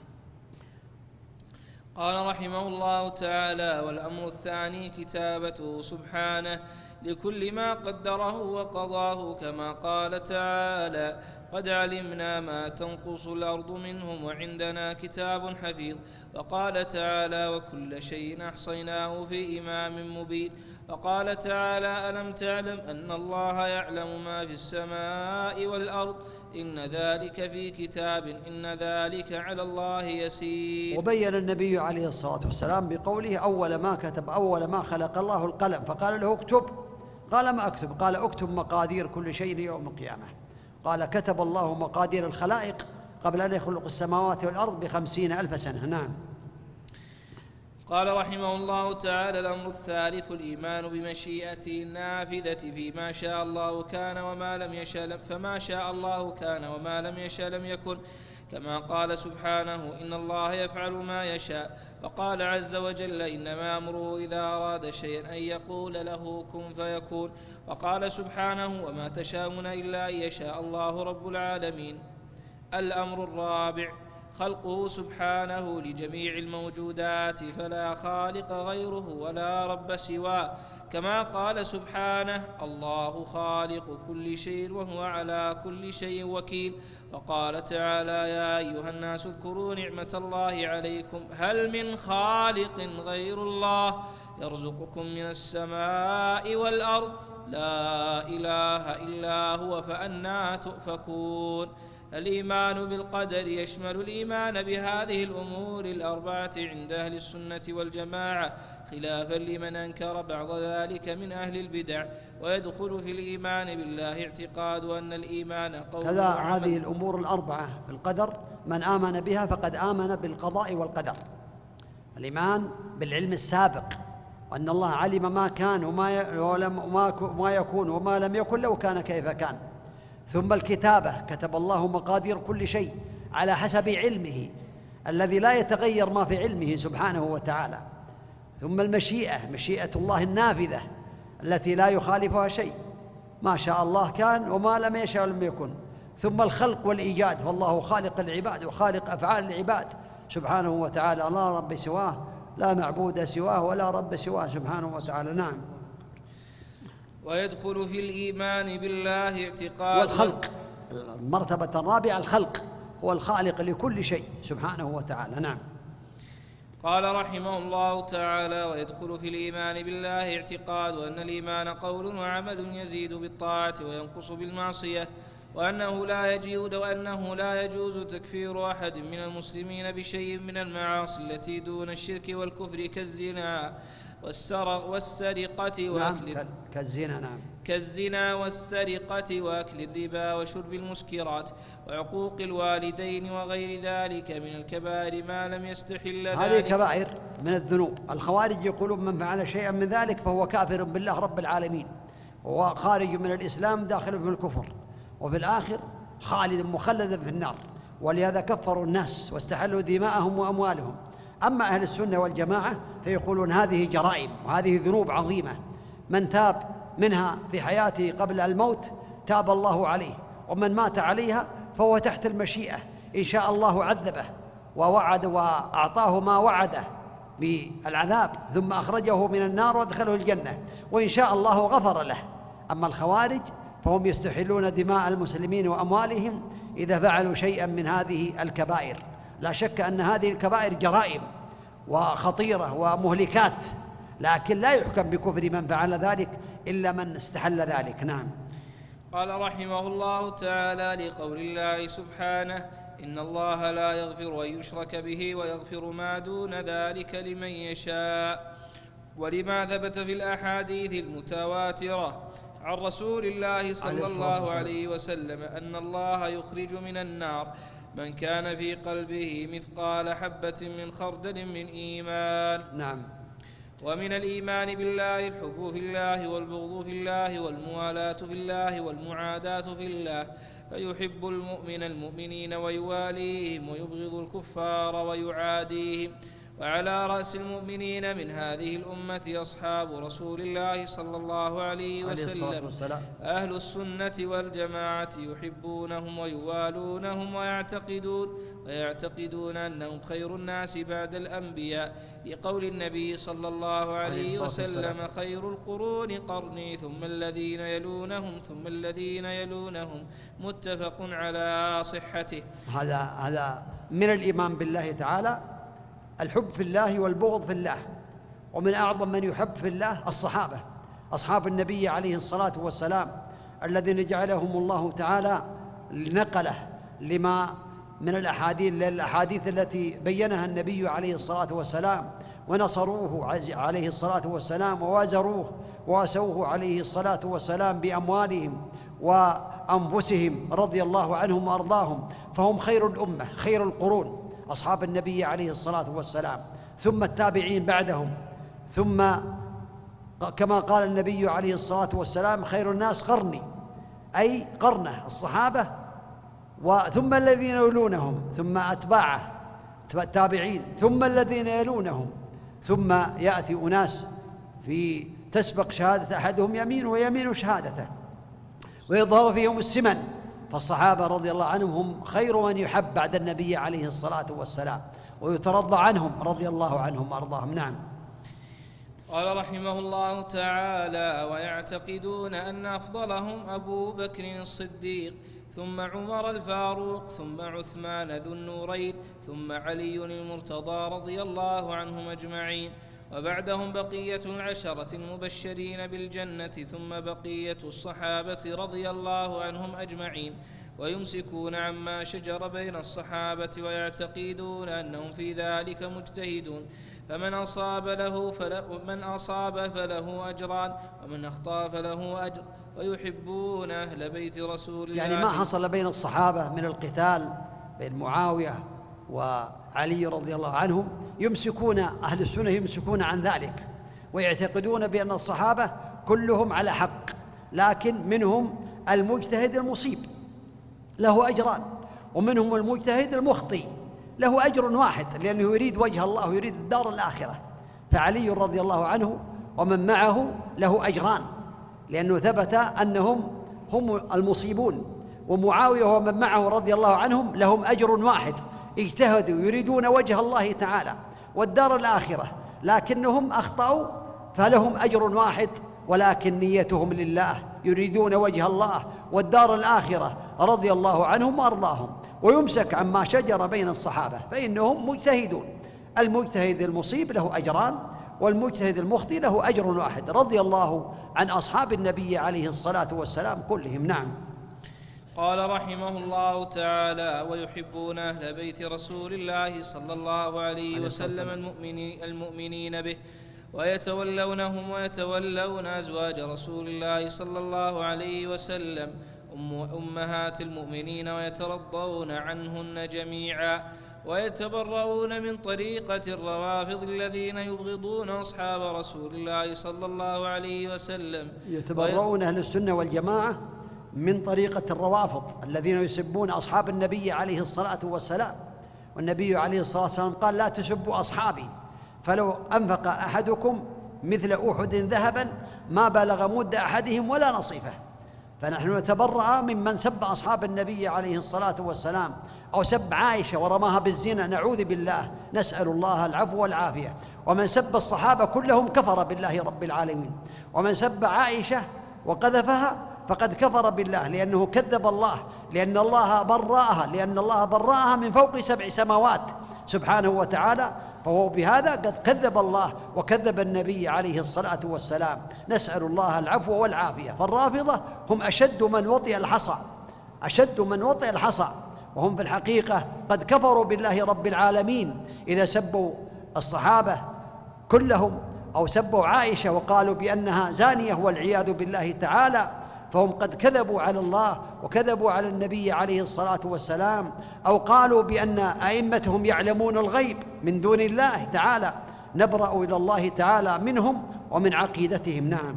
قال رحمه الله تعالى: والأمر الثاني كتابته سبحانه لكل ما قدره وقضاه، كما قال تعالى: قد علمنا ما تنقص الأرض منهم وعندنا كتاب حفيظ. وقال تعالى: وكل شيء أحصيناه في إمام مبين. وقال تعالى: ألم تعلم أن الله يعلم ما في السماء والأرض، إن ذلك في كتاب، إن ذلك على الله يسير. وبين النبي عليه الصلاة والسلام بقوله: أول ما كتب أول ما خلق الله القلم، فقال له: اكتب. قال: ما أكتب؟ قال: اكتب مقادير كل شيء يوم القيامة. قال: كتب الله مقادير الخلائق قبل أن يخلق السماوات والأرض بخمسين ألف سنة. نعم. قال رحمه الله تعالى: الأمر الثالث الإيمان بمشيئته النافذة فيما شاء الله كان وما لم يشاء فما شاء الله كان وما لم يشاء لم يكن، كما قال سبحانه: إن الله يفعل ما يشاء. وقال عز وجل: إنما أمره إذا أراد شيئا أن يقول له كن فيكون. وقال سبحانه: وما تشاءون إلا أن يشاء الله رب العالمين. الأمر الرابع خلقه سبحانه لجميع الموجودات، فلا خالق غيره ولا رب سواه، كما قال سبحانه: الله خالق كل شيء وهو على كل شيء وكيل. وقال تعالى: يا أيها الناس اذكروا نعمة الله عليكم هل من خالق غير الله يرزقكم من السماء والأرض لا إله إلا هو فأنى تؤفكون. الإيمان بالقدر يشمل الإيمان بهذه الأمور الأربعة عند أهل السنة والجماعة، خلافا لمن أنكر بعض ذلك من أهل البدع. ويدخل في الإيمان بالله اعتقاد أن الإيمان قول كذا هذه الأمور الأربعة في القدر من آمن بها فقد آمن بالقضاء والقدر. الإيمان بالعلم السابق، وأن الله علم ما كان وما وما يكون وما لم يكن لو كان كيف كان. ثم الكتابة، كتب الله مقادير كل شيء على حسب علمه الذي لا يتغير ما في علمه سبحانه وتعالى. ثم المشيئة، مشيئة الله النافذة التي لا يخالفها شيء، ما شاء الله كان وما لم يشاء لم يكن. ثم الخلق والإيجاد، فالله خالق العباد وخالق أفعال العباد سبحانه وتعالى، لا رب سواه، لا معبود سواه ولا رب سواه سبحانه وتعالى. نعم. ويدخل في الإيمان بالله اعتقاد والخلق، المرتبة الرابعة الخلق، هو الخالق لكل شيء سبحانه وتعالى. نعم. قال رحمه الله تعالى: ويدخل في الإيمان بالله اعتقاد أن الإيمان قول وعمل يزيد بالطاعة وينقص بالمعصية، وأنه لا يجوز وأنه لا يجوز تكفير أحد من المسلمين بشيء من المعاصي التي دون الشرك والكفر كالزنا والسرقة وأكل نعم كالزنا نعم كالزنا والسرقة وأكل الربا وشرب المسكرات وعقوق الوالدين وغير ذلك من الكبائر ما لم يستحل ذلك. هذه كبائر من الذنوب. الخوارج يقولون من فعل شيئا من ذلك فهو كافر بالله رب العالمين، وهو خارج من الإسلام داخل في الكفر، وفي الآخر خالد مخلدا في النار، ولهذا كفروا الناس واستحلوا دماءهم وأموالهم. أما أهل السنة والجماعة فيقولون هذه جرائم وهذه ذنوب عظيمة، من تاب منها في حياته قبل الموت تاب الله عليه، ومن مات عليها فهو تحت المشيئة، إن شاء الله عذبه ووعد وأعطاه ما وعده بالعذاب ثم أخرجه من النار وادخله الجنة، وإن شاء الله غفر له. أما الخوارج فهم يستحلون دماء المسلمين وأموالهم إذا فعلوا شيئا من هذه الكبائر. لا شك أن هذه الكبائر جرائم وخطيرة ومهلكات، لكن لا يحكم بكفر من فعل ذلك إلا من استحل ذلك. نعم. قال رحمه الله تعالى: لقول الله سبحانه: إن الله لا يغفر أن يشرك به ويغفر ما دون ذلك لمن يشاء. ولما ثبت في الأحاديث المتواترة عن رسول الله صلى الله عليه وسلم أن الله يخرج من النار من كان في قلبه مثقال حبة من خردل من إيمان. نعم. ومن الإيمان بالله الحب في الله والبغض في الله والموالاة في الله والمعاداة في الله، فيحب المؤمن المؤمنين ويواليهم ويبغض الكفار ويعاديهم. وعلى رأس المؤمنين من هذه الأمة أصحاب رسول الله صلى الله عليه وسلم أهل السنة والجماعة، يحبونهم ويوالونهم ويعتقدون ويعتقدون أنهم خير الناس بعد الأنبياء، لقول النبي صلى الله عليه وسلم: خير القرون قرني ثم الذين يلونهم ثم الذين يلونهم، متفق على صحته. هذا هذا من الإيمان بالله تعالى، الحب في الله والبغض في الله. ومن أعظم من يحب في الله الصحابة، أصحاب النبي عليه الصلاة والسلام، الذين جعلهم الله تعالى نقله لما من الأحاديث الأحاديث التي بينها النبي عليه الصلاة والسلام، ونصروه عليه الصلاة والسلام ووازروه وواسوه عليه الصلاة والسلام بأموالهم وأنفسهم رضي الله عنهم وأرضاهم، فهم خير الأمة خير القرون أصحاب النبي عليه الصلاة والسلام. ثم التابعين بعدهم، ثم كما قال النبي عليه الصلاة والسلام خير الناس قرني، أي قرنه الصحابة، ثم الذين يلونهم، ثم أتباعه التابعين، ثم الذين يلونهم، ثم يأتي أناس في تسبق شهادة أحدهم يمين ويمين شهادته ويظهر فيهم السمن، فالصحابة رضي الله عنهم هم خير من يحب بعد النبي عليه الصلاة والسلام، ويترضى عنهم رضي الله عنهم وأرضاهم. نعم. قال رحمه الله تعالى: ويعتقدون أن أفضلهم أبو بكر الصديق، ثم عمر الفاروق، ثم عثمان ذو النورين، ثم علي المرتضى رضي الله عنهم أجمعين، وبعدهم بقية العشرة المبشرين بالجنة، ثم بقية الصحابة رضي الله عنهم أجمعين، ويمسكون عما شجر بين الصحابة، ويعتقدون أنهم في ذلك مجتهدون، فمن أصاب له فله من أصاب فله أجران، ومن أخطأ فله أجر، ويحبون أهل بيت رسول الله. يعني ما حصل بين الصحابة من القتال بين معاوية وعلي رضي الله عنهم، يمسكون أهل السنة يمسكون عن ذلك، ويعتقدون بأن الصحابة كلهم على حق، لكن منهم المجتهد المصيب له أجران، ومنهم المجتهد المخطئ له أجر واحد، لأنه يريد وجه الله ويريد الدار الآخرة. فعلي رضي الله عنه ومن معه له أجران، لأنه ثبت أنهم هم المصيبون، ومعاوية ومن معه رضي الله عنهم لهم أجر واحد، اجتهدوا يريدون وجه الله تعالى والدار الآخرة، لكنهم أخطأوا فلهم أجر واحد، ولكن نيتهم لله، يريدون وجه الله والدار الآخرة رضي الله عنهم وأرضاهم. ويمسك عما شجر بين الصحابة فإنهم مجتهدون، المجتهد المصيب له أجران، والمجتهد المخطئ له أجر واحد، رضي الله عن أصحاب النبي عليه الصلاة والسلام كلهم. نعم. قال رحمه الله تعالى: ويحبون أهل بيت رسول الله صلى الله عليه وسلم المؤمنين, المؤمنين به، ويتولونهم ويتولون أزواج رسول الله صلى الله عليه وسلم أمهات المؤمنين، ويترضون عنهن جميعا، ويتبرؤون من طريقة الروافض الذين يبغضون أصحاب رسول الله صلى الله عليه وسلم. يتبرؤون أهل السنة والجماعة من طريقة الروافض الذين يسبون أصحاب النبي عليه الصلاة والسلام، والنبي عليه الصلاة والسلام قال: لا تسبوا أصحابي، فلو أنفق أحدكم مثل أحد ذهبا ما بلغ مد أحدهم ولا نصيفه. فنحن نتبرأ ممن سب أصحاب النبي عليه الصلاة والسلام، أو سب عائشة ورماها بالزنا، نعوذ بالله، نسأل الله العفو والعافية. ومن سب الصحابة كلهم كفر بالله رب العالمين، ومن سب عائشة وقذفها فقد كفر بالله، لأنه كذب الله، لأن الله برأها لأن الله برأها من فوق سبع سماوات سبحانه وتعالى، فهو بهذا قد كذب الله وكذب النبي عليه الصلاة والسلام، نسأل الله العفو والعافية. فالرافضة هم أشد من وطئ الحصى، أشد من وطئ الحصى، وهم في الحقيقة قد كفروا بالله رب العالمين إذا سبوا الصحابة كلهم، أو سبوا عائشة وقالوا بأنها زانية والعياذ بالله تعالى، فهم قد كذبوا على الله وكذبوا على النبي عليه الصلاة والسلام، أو قالوا بأن أئمتهم يعلمون الغيب من دون الله تعالى، نبرأ إلى الله تعالى منهم ومن عقيدتهم. نعم.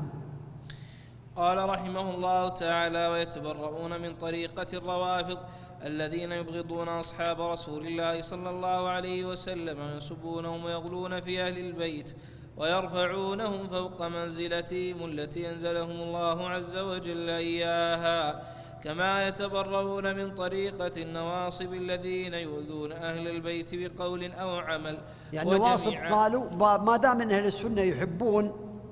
قال رحمه الله تعالى: ويتبرؤون من طريقة الروافض الذين يبغضون أصحاب رسول الله صلى الله عليه وسلم، وينسبونهم ويغلون في أهل البيت، ويرفعونهم فوق منزلتهم التي أنزلهم الله عز وجل إياها، كما يتبرؤون من طريقة النواصب الذين يؤذون أهل البيت بقول أو عمل. يعني النواصب قالوا ما دام أن أهل السنة يحبون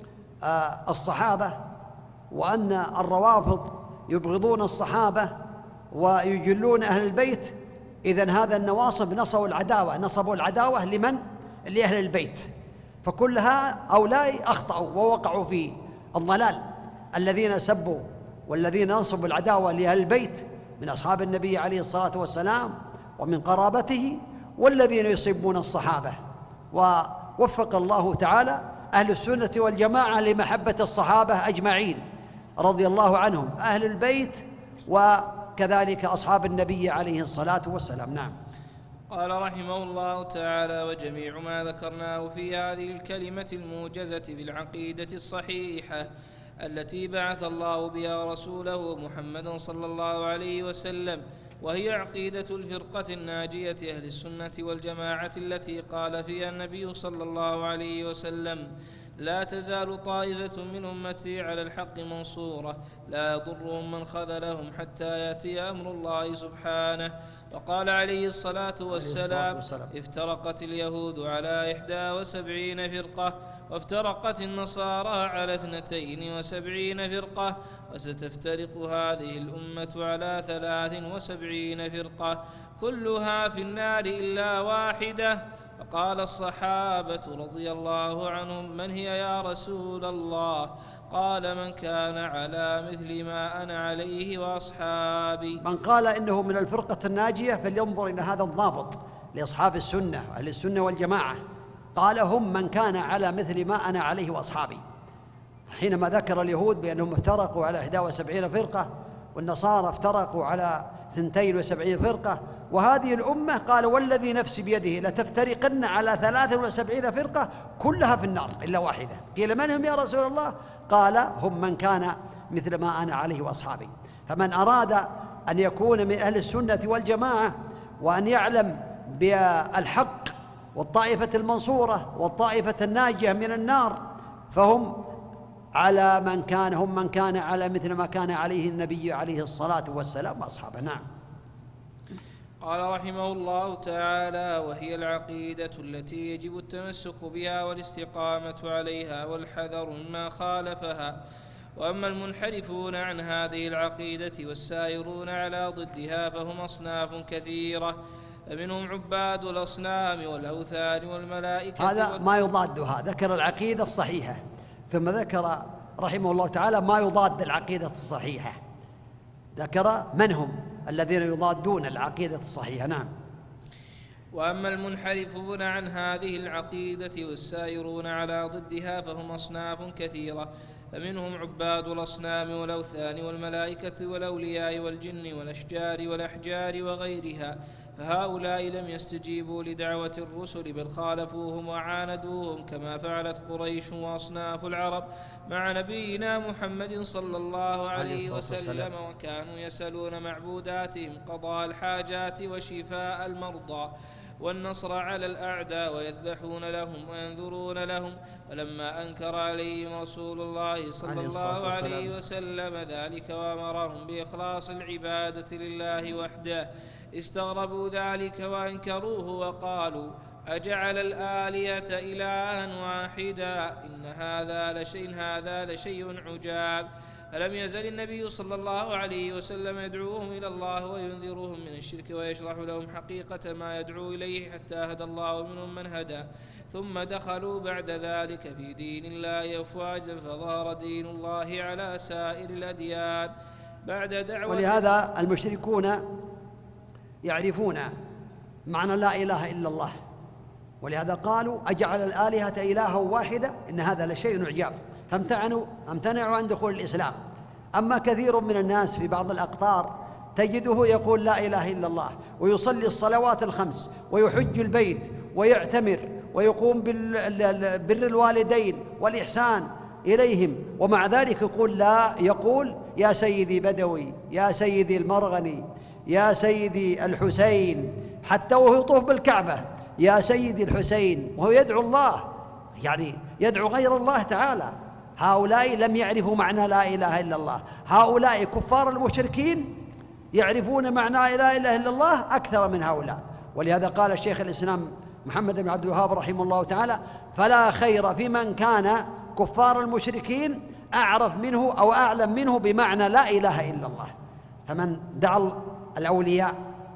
الصحابة، وأن الروافض يبغضون الصحابة ويجلون أهل البيت، إذن هذا النواصب نصبوا العداوة نصبوا العداوة لمن؟ لأهل البيت. فكل هؤلاء أخطأوا ووقعوا في الضلال، الذين سبوا والذين نصبوا العداوة لأهل البيت من أصحاب النبي عليه الصلاة والسلام ومن قرابته، والذين يصبون الصحابة. ووفق الله تعالى أهل السنة والجماعة لمحبة الصحابة أجمعين رضي الله عنهم، أهل البيت وكذلك أصحاب النبي عليه الصلاة والسلام. نعم. قال رحمه الله تعالى: وجميع ما ذكرناه في هذه الكلمة الموجزة في العقيدة الصحيحة التي بعث الله بها رسوله محمدا صلى الله عليه وسلم، وهي عقيدة الفرقة الناجية أهل السنة والجماعة التي قال فيها النبي صلى الله عليه وسلم: لا تزال طائفة من أمتي على الحق منصورة لا يضرهم من خذلهم حتى يأتي أمر الله سبحانه. وقال عليه الصلاة والسلام: افترقت اليهود على إحدى وسبعين فرقة، وافترقت النصارى على اثنتين وسبعين فرقة، وستفترق هذه الأمة على ثلاث وسبعين فرقة، كلها في النار إلا واحدة. فقال الصحابة رضي الله عنهم: من هي يا رسول الله؟ قال: من كان على مثل ما أنا عليه وأصحابي. من قال إنه من الفرقة الناجية فلينظر إلى هذا الضابط لأصحاب السنة أهل السنة والجماعة، قال: هم من كان على مثل ما أنا عليه وأصحابي. حينما ذكر اليهود بأنهم افترقوا على إحدى وسبعين فرقة، والنصارى افترقوا على اثنتين وسبعين فرقة، وهذه الأمة قال: والذي نفسي بيده لتفترقن على ثلاث وسبعين فرقة كلها في النار إلا واحدة. قيل: من هم يا رسول الله؟ قال: هم من كان مثل ما أنا عليه وأصحابي. فمن أراد أن يكون من أهل السنة والجماعة وأن يعلم بالحق والطائفة المنصورة والطائفة الناجية من النار، فهم على من كان هم من كان على مثل ما كان عليه النبي عليه الصلاة والسلام وأصحابه. نعم. قال رحمه الله تعالى: وهي العقيدة التي يجب التمسك بها والاستقامة عليها والحذر مما خالفها. وأما المنحرفون عن هذه العقيدة والسائرون على ضدها فهم أصناف كثيرة، فمنهم عباد الأصنام والأوثان والملائكة. هذا ما يضادها، ذكر العقيدة الصحيحة ثم ذكر رحمه الله تعالى ما يضاد العقيدة الصحيحة، ذكر من هم الذين يضادون العقيدة الصحيحة. نعم. وأما المنحرفون عن هذه العقيدة والسائرون على ضدها فهم أصناف كثيرة، فمنهم عباد الأصنام والأوثان والملائكة والأولياء والجن والأشجار والأحجار وغيرها، فهؤلاء لم يستجيبوا لدعوة الرسل بل خالفوهم وعاندوهم كما فعلت قريش وأصناف العرب مع نبينا محمد صلى الله عليه وسلم، وكانوا يسألون معبوداتهم قضاء الحاجات وشفاء المرضى والنصر على الأعداء، ويذبحون لهم وينذرون لهم. ولما أنكر عليهم رسول الله صلى الله عليه وسلم ذلك وأمرهم بإخلاص العبادة لله وحده استغربوا ذلك وأنكروه وقالوا: أجعل الآلهة إلها واحدا إن هذا لشيء هذا لشيء عجاب. فلم يزل النبي صلى الله عليه وسلم يدعوهم إلى الله وينذرهم من الشرك ويشرح لهم حقيقة ما يدعو إليه حتى هدى الله منهم من هدى، ثم دخلوا بعد ذلك في دين الله أفواجا فظهر دين الله على سائر الأديان بعد دعوة. ولهذا المشركون يعرفون معنى لا إله إلا الله، ولهذا قالوا: أجعل الآلهة إلها واحدة إن هذا لشيء عجاب، فامتنعوا امتنعوا عن دخول الإسلام. أما كثير من الناس في بعض الأقطار تجده يقول لا إله إلا الله ويصلي الصلوات الخمس ويحج البيت ويعتمر ويقوم ببر الوالدين والإحسان إليهم، ومع ذلك يقول لا يقول يا سيدي بدوي، يا سيدي المرغني، يا سيدي الحسين، حتى وهو يطوف بالكعبة يا سيدي الحسين، وهو يدعو الله، يعني يدعو غير الله تعالى. هؤلاء لم يعرفوا معنى لا إله إلا الله، هؤلاء كفار المشركين يعرفون معنى لا إله إلا الله أكثر من هؤلاء. ولهذا قال الشيخ الإسلام محمد بن عبد الوهاب رحمه الله تعالى: فلا خير في من كان كفار المشركين أعرف منه أو أعلم منه بمعنى لا إله إلا الله. فمن دعا الأولياء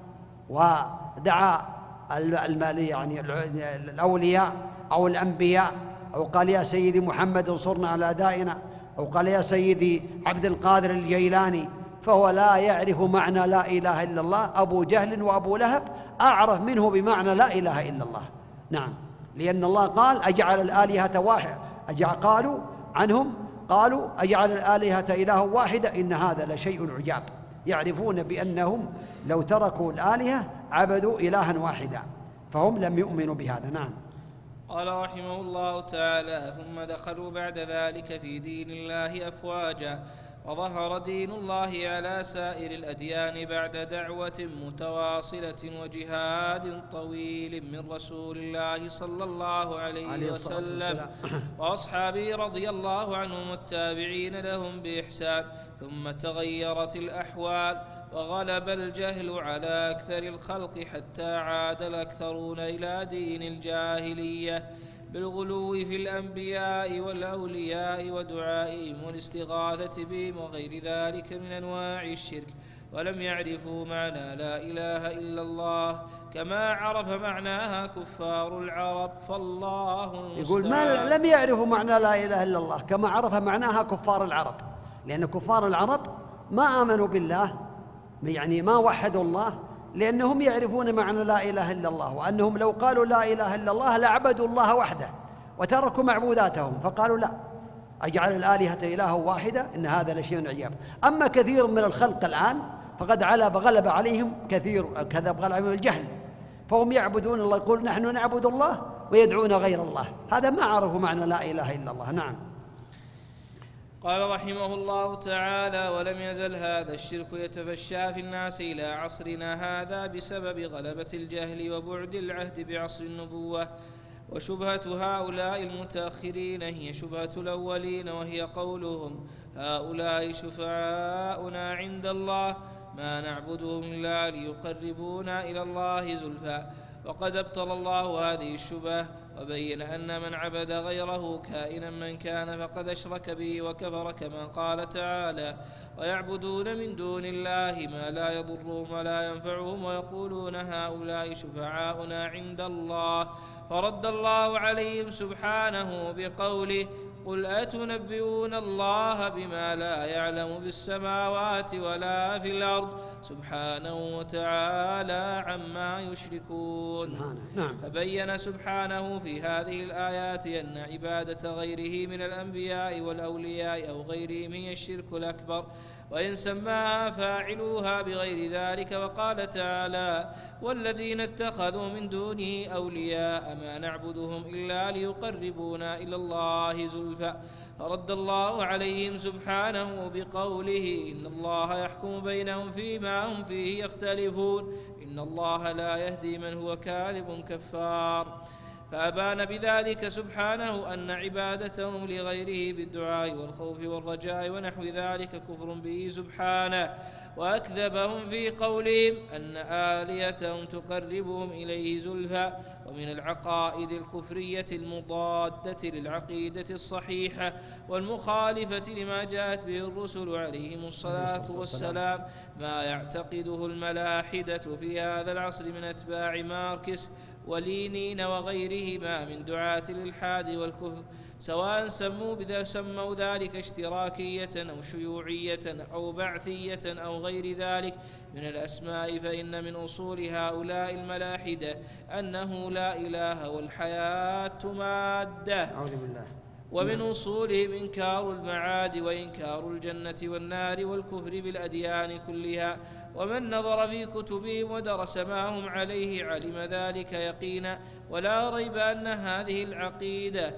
ودعا يعني الأولياء أو الأنبياء، أو قال يا سيدي محمد انصرنا على أعدائنا، أو قال يا سيدي عبد القادر الجيلاني، فهو لا يعرف معنى لا إله إلا الله. أبو جهل وأبو لهب أعرف منه بمعنى لا إله إلا الله. نعم، لأن الله قال: أجعل الآلهة واحدة، قالوا عنهم قالوا: أجعل الآلهة إله واحدة إن هذا لشيء عجاب. يعرفون بأنهم لو تركوا الآلهة عبدوا إلها واحدا، فهم لم يؤمنوا بهذا. نعم. قال رحمه الله تعالى: ثم دخلوا بعد ذلك في دين الله أفواجا، وظهر دين الله على سائر الأديان بعد دعوة متواصلة وجهاد طويل من رسول الله صلى الله عليه وسلم وأصحابه رضي الله عنهم والتابعين لهم بإحسان. ثم تغيرت الأحوال وغلب الجهل على أكثر الخلق حتى عاد الأكثرون إلى دين الجاهلية بالغلو في الأنبياء والأولياء ودعائهم والاستغاثة بهم وغير ذلك من أنواع الشرك، ولم يعرفوا معنى لا إله إلا الله كما عرف معناها كفار العرب، فالله المستعان. يقول ما لم يعرفوا معنى لا إله إلا الله كما عرف معناها كفار العرب، لأن كفار العرب ما آمنوا بالله، يعني ما وحدوا الله، لأنهم يعرفون معنى لا إله إلا الله، وأنهم لو قالوا لا إله إلا الله لعبدوا الله وحده وتركوا معبوداتهم، فقالوا لا، أجعل الآلهة إله واحدة إن هذا لشيء عجاب. أما كثير من الخلق الآن فقد علب غلب عليهم كثير كذا غلب عليهم الجهل، فهم يعبدون الله، يقول نحن نعبد الله ويدعون غير الله، هذا ما عرفوا معنى لا إله إلا الله. نعم. قال رحمه الله تعالى: ولم يزل هذا الشرك يتفشى في الناس إلى عصرنا هذا بسبب غلبة الجهل وبعد العهد بعصر النبوة. وشبهة هؤلاء المتأخرين هي شبهة الأولين، وهي قولهم: هؤلاء شفعاؤنا عند الله ما نعبدهم إلا ليقربونا إلى الله زلفى. وقد أبطل الله هذه الشبهة وبين أن من عبد غيره كائنا من كان فقد أشرك به وكفر، كما قال تعالى: ويعبدون من دون الله ما لا يضرهم ولا ينفعهم ويقولون هؤلاء شفعاؤنا عند الله. فرد الله عليهم سبحانه بقوله: قل أتنبئون الله بما لا يعلم في السماوات ولا في الأرض سبحانه وتعالى عما يشركون. نعم. فبين سبحانه في هذه الآيات أن عبادة غيره من الأنبياء والأولياء أو غيرهم هي الشرك الأكبر، وإن سماها فاعلوها بغير ذلك. وقال تعالى: والذين اتخذوا من دونه أولياء ما نعبدهم إلا ليقربونا إلى الله زلفى. فرد الله عليهم سبحانه بقوله: إن الله يحكم بينهم فيما هم فيه يختلفون إن الله لا يهدي من هو كاذب كفار. فأبان بذلك سبحانه أن عبادتهم لغيره بالدعاء والخوف والرجاء ونحو ذلك كفر به سبحانه، وأكذبهم في قولهم أن آلهتهم تقربهم إليه زلفى. ومن العقائد الكفرية المضادة للعقيدة الصحيحة والمخالفة لما جاءت به الرسل عليهم الصلاة والسلام ما يعتقده الملاحدة في هذا العصر من أتباع ماركس ولينين وغيرهما من دعاة الإلحاد والكفر، سواء سموا سموا ذلك اشتراكية أو شيوعية أو بعثية أو غير ذلك من الأسماء. فإن من أصول هؤلاء الملاحدة أنه لا إله والحياة مادة، أعوذ بالله. ومن أصولهم إنكار المعاد وإنكار الجنة والنار والكفر بالأديان كلها. ومن نظر في كتبهم ودرس ما هم عليه علم ذلك يقينا، ولا ريب أن هذه العقيدة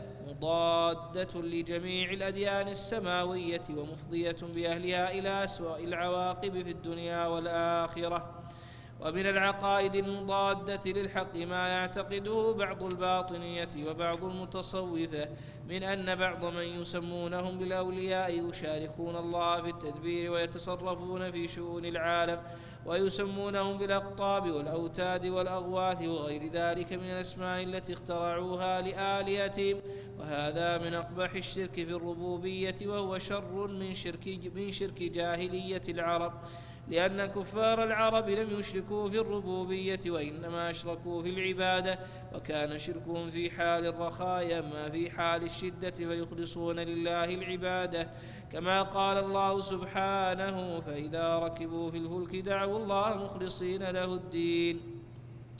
مضادة لجميع الأديان السماوية ومفضية بأهلها إلى أسوأ العواقب في الدنيا والآخرة. ومن العقائد المضادة للحق ما يعتقده بعض الباطنية وبعض المتصوفة من أن بعض من يسمونهم بالأولياء يشاركون الله في التدبير ويتصرفون في شؤون العالم، ويسمونهم بالأقطاب والأوتاد والأغواث وغير ذلك من الأسماء التي اخترعوها لآلهتهم. وهذا من أقبح الشرك في الربوبية، وهو شر من شرك, من شرك جاهلية العرب، لأن كفار العرب لم يشركوا في الربوبية وإنما أشركوا في العبادة، وكان شركهم في حال الرخاء أما في حال الشدة فيخلصون لله العبادة، كما قال الله سبحانه: فإذا ركبوا في الفلك دعوا الله مخلصين له الدين.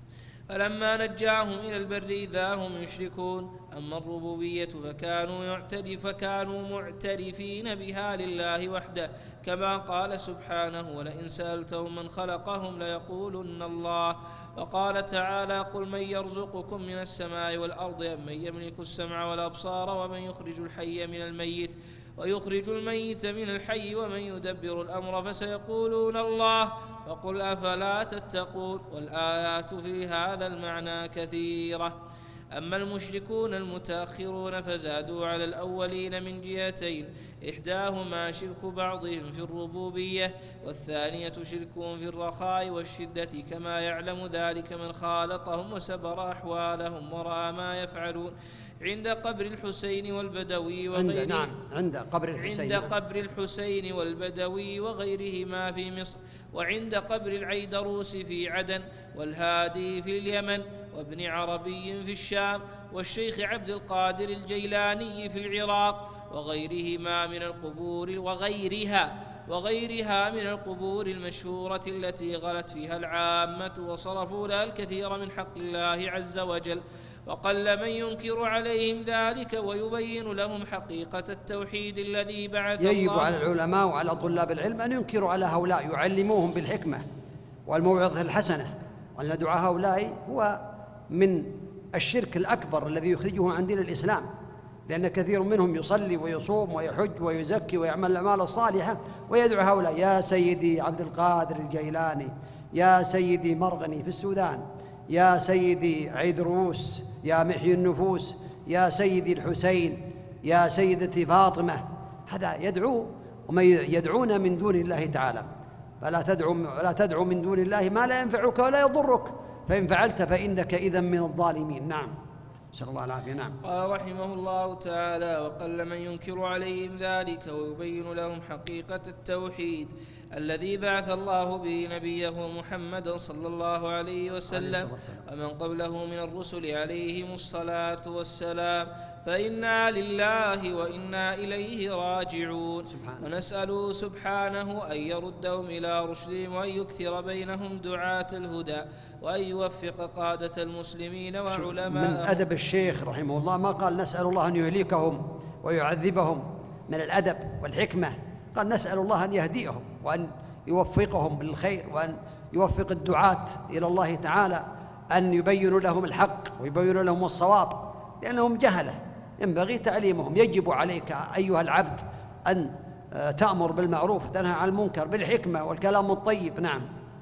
فلما نجاهم إلى البر إذا هم يشركون. أما الربوبية فكانوا, يعترف فكانوا معترفين بها لله وحده، كما قال سبحانه: ولئن سألتهم من خلقهم ليقولن الله. وقال تعالى: قل من يرزقكم من السماء والأرض أم من يملك السمع والأبصار ومن يخرج الحي من الميت ويخرج الميت من الحي ومن يدبر الأمر فسيقولون الله. وقل أفلا تتقون. والآيات في هذا المعنى كثيرة. أما المشركون المتأخرون فزادوا على الأولين من جهتين: إحداهما شرك بعضهم في الربوبية، والثانية شركهم في الرخاء والشدة، كما يعلم ذلك من خالطهم وسبر أحوالهم ورأى ما يفعلون عند قبر الحسين والبدوي وغيره. عند نعم عند قبر الحسين عند قبر الحسين والبدوي وغيرهما في مصر، وعند قبر العيدروس في عدن، والهادي في اليمن، وابن عربي في الشام، والشيخ عبد القادر الجيلاني في العراق، وغيرهما من القبور وغيرها وغيرها من القبور المشهورة التي غلت فيها العامة وصرفوا لها الكثير من حق الله عز وجل. وقل من ينكر عليهم ذلك ويبين لهم حقيقة التوحيد الذي بعث الله. يجب على العلماء وعلى طلاب العلم أن ينكروا على هؤلاء، يعلموهم بالحكمة والموعظة الحسنة، وأن دعاء هؤلاء هو من الشرك الأكبر الذي يخرجه عن دين الإسلام، لأن كثير منهم يصلي ويصوم ويحج ويزكي ويعمل الأعمال الصالحة ويدعو هؤلاء: يا سيدي عبد القادر الجيلاني، يا سيدي مرغني في السودان، يا سيدي عيدروس، يا محيي النفوس، يا سيدي الحسين، يا سيدتي فاطمة. هذا يدعو وما يدعون من دون الله تعالى. فلا تدعو لا تدعو من دون الله ما لا ينفعك ولا يضرك، فإن فعلت فإنك إذا من الظالمين. نعم، نسأل الله العافية. نعم. قال رحمه الله تعالى: وقل من ينكر عليهم ذلك ويبين لهم حقيقة التوحيد الذي بعث الله به نبيه محمدا صلى الله عليه وسلم ومن قبله من الرسل عليهم الصلاة والسلام، فإنا لله وإنا إليه راجعون. سبحانه. ونسأله سبحانه أن يردهم إلى رشدهم وأن يكثر بينهم دعاة الهدى وأن يوفق قادة المسلمين وعلماءهم. من أدب الشيخ رحمه الله ما قال نسأل الله أن يهلكهم ويعذبهم، من الأدب والحكمة قال نسأل الله أن يهديهم وأن يوفقهم بالخير، وأن يوفق الدعاة إلى الله تعالى، أن يبين لهم الحق ويبين لهم الصواب، لأنهم جهلة ينبغي تعليمهم. يجب عليك أيها العبد أن تأمر بالمعروف وتنهى عن المنكر بالحكمة والكلام الطيب. نعم.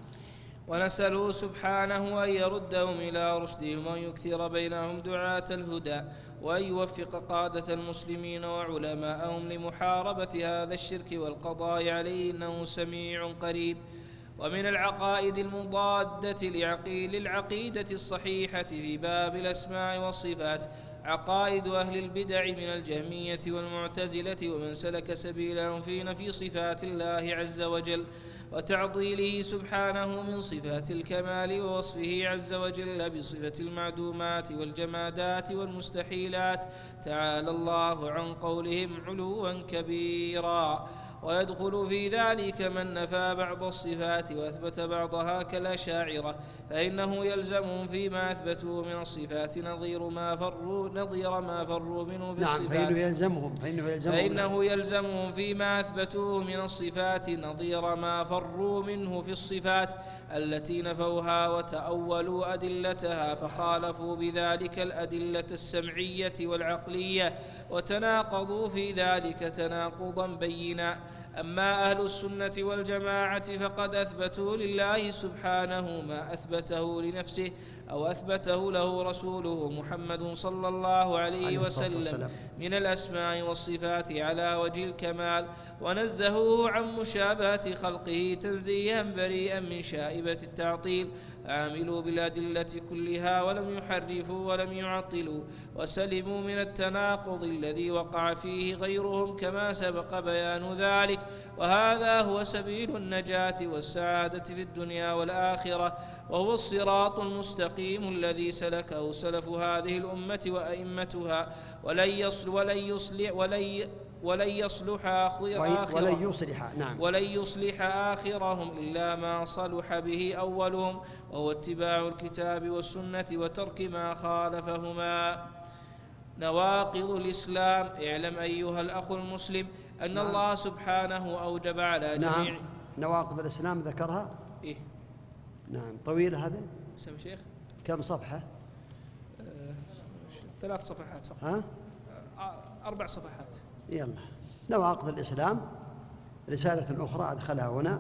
ونسأله سبحانه أن يردهم إلى رشدهم وأن يكثر بينهم دعاة الهدى وأن يوفق قادة المسلمين وعلماءهم لمحاربة هذا الشرك والقضاء عليه، إنه سميع قريب. ومن العقائد المضادة للعقيدة الصحيحة في باب الأسماء والصفات عقائد أهل البدع من الجهمية والمعتزلة ومن سلك سبيلهم في نفي صفات الله عز وجل وتعطيله سبحانه من صفات الكمال ووصفه عز وجل بصفة المعدومات والجمادات والمستحيلات، تعالى الله عن قولهم علوا كبيرا. ويدخل في ذلك من نفى بعض الصفات وأثبت بعضها كالأشاعرة، فإنه يلزمهم فيما أثبتوا من الصفات نظير ما فروا نظير ما فروا منه في الصفات. نعم، فإنه يلزمهم فإنه يلزمهم, فإنه يلزمهم فيما أثبتوه من الصفات نظير ما فروا منه في الصفات التي نفوها وتأولوا أدلتها، فخالفوا بذلك الأدلة السمعية والعقلية وتناقضوا في ذلك تناقضا بينا. أما أهل السنة والجماعة فقد أثبتوا لله سبحانه ما أثبته لنفسه أو أثبته له رسوله محمد صلى الله عليه وسلم من الأسماء والصفات على وجه الكمال، ونزهوه عن مشابهة خلقه تنزيها بريئا من شائبة التعطيل، عاملوا بالأدلة كلها ولم يحرفوا ولم يعطلوا، وسلموا من التناقض الذي وقع فيه غيرهم كما سبق بيان ذلك. وهذا هو سبيل النجاة والسعادة في الدنيا والآخرة، وهو الصراط المستقيم الذي سلكه سلف هذه الأمة وأئمتها، ولن يصل ولن يصلح ولن ولن يصلح آخرهم ولن يصلح نعم ولن يصلح آخرهم إلا ما صلح به أولهم، وهو اتباع الكتاب والسنة وترك ما خالفهما. نواقض الإسلام. اعلم أيها الأخ المسلم أن نعم. الله سبحانه أوجب على جميع نعم. نواقض الإسلام ذكرها إيه؟ نعم. طويلة هذا؟ سم شيخ كم صفحة؟ آه، ثلاث صفحات فقط. ها؟ آه، أربع صفحات. يلا. نواقض الإسلام رسالة أخرى أدخلها هنا،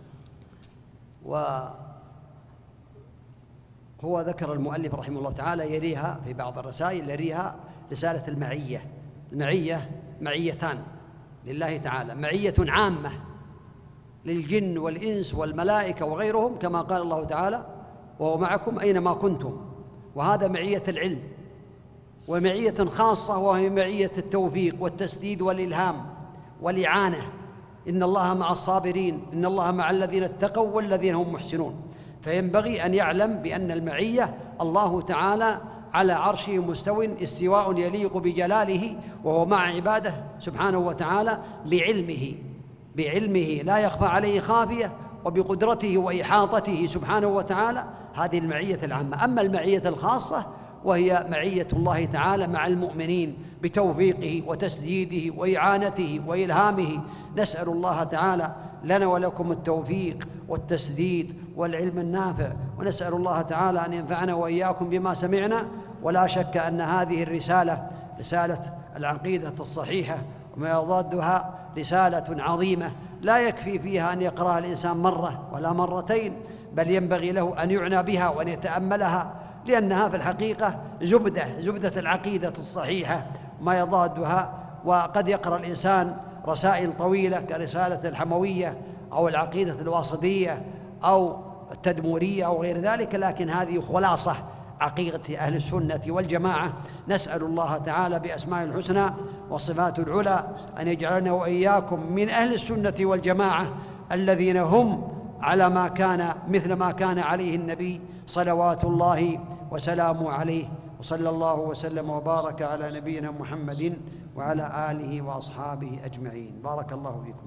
وهو ذكر المؤلف رحمه الله تعالى يليها في بعض الرسائل يليها رسالة المعية. المعية معيتان لله تعالى، معية عامة للجن والإنس والملائكة وغيرهم كما قال الله تعالى وهو معكم أينما كنتم، وهذا معية العلم، ومعية خاصة وهي معية التوفيق والتسديد والإلهام والإعانة. إن الله مع الصابرين، إن الله مع الذين اتقوا والذين هم محسنون. فينبغي أن يعلم بأن المعية الله تعالى على عرشه مستو استواء يليق بجلاله، وهو مع عباده سبحانه وتعالى بعلمه بعلمه لا يخفى عليه خافية، وبقدرته وإحاطته سبحانه وتعالى. هذه المعية العامة. أما المعية الخاصة وهي معية الله تعالى مع المؤمنين بتوفيقه وتسديده وإعانته وإلهامه. نسأل الله تعالى لنا ولكم التوفيق والتسديد والعلم النافع، ونسأل الله تعالى أن ينفعنا وإياكم بما سمعنا. ولا شك أن هذه الرسالة رسالة العقيدة الصحيحة وما يضادها رسالة عظيمة لا يكفي فيها أن يقرأها الإنسان مرة ولا مرتين، بل ينبغي له أن يعنى بها وأن يتأملها، لأنها في الحقيقة زبدة زبدة العقيدة الصحيحة ما يضادها. وقد يقرأ الإنسان رسائل طويلة كرسالة الحموية أو العقيدة الواسطية أو التدمورية أو غير ذلك، لكن هذه خلاصة عقيدة أهل السنة والجماعة. نسأل الله تعالى بأسماء الحسنى وصفات العلى أن يجعلنا وإياكم من أهل السنة والجماعة الذين هم على ما كان مثل ما كان عليه النبي صلوات الله وسلامه عليه. وصلى الله وسلم وبارك على نبينا محمد وعلى آله وأصحابه أجمعين. بارك الله فيكم.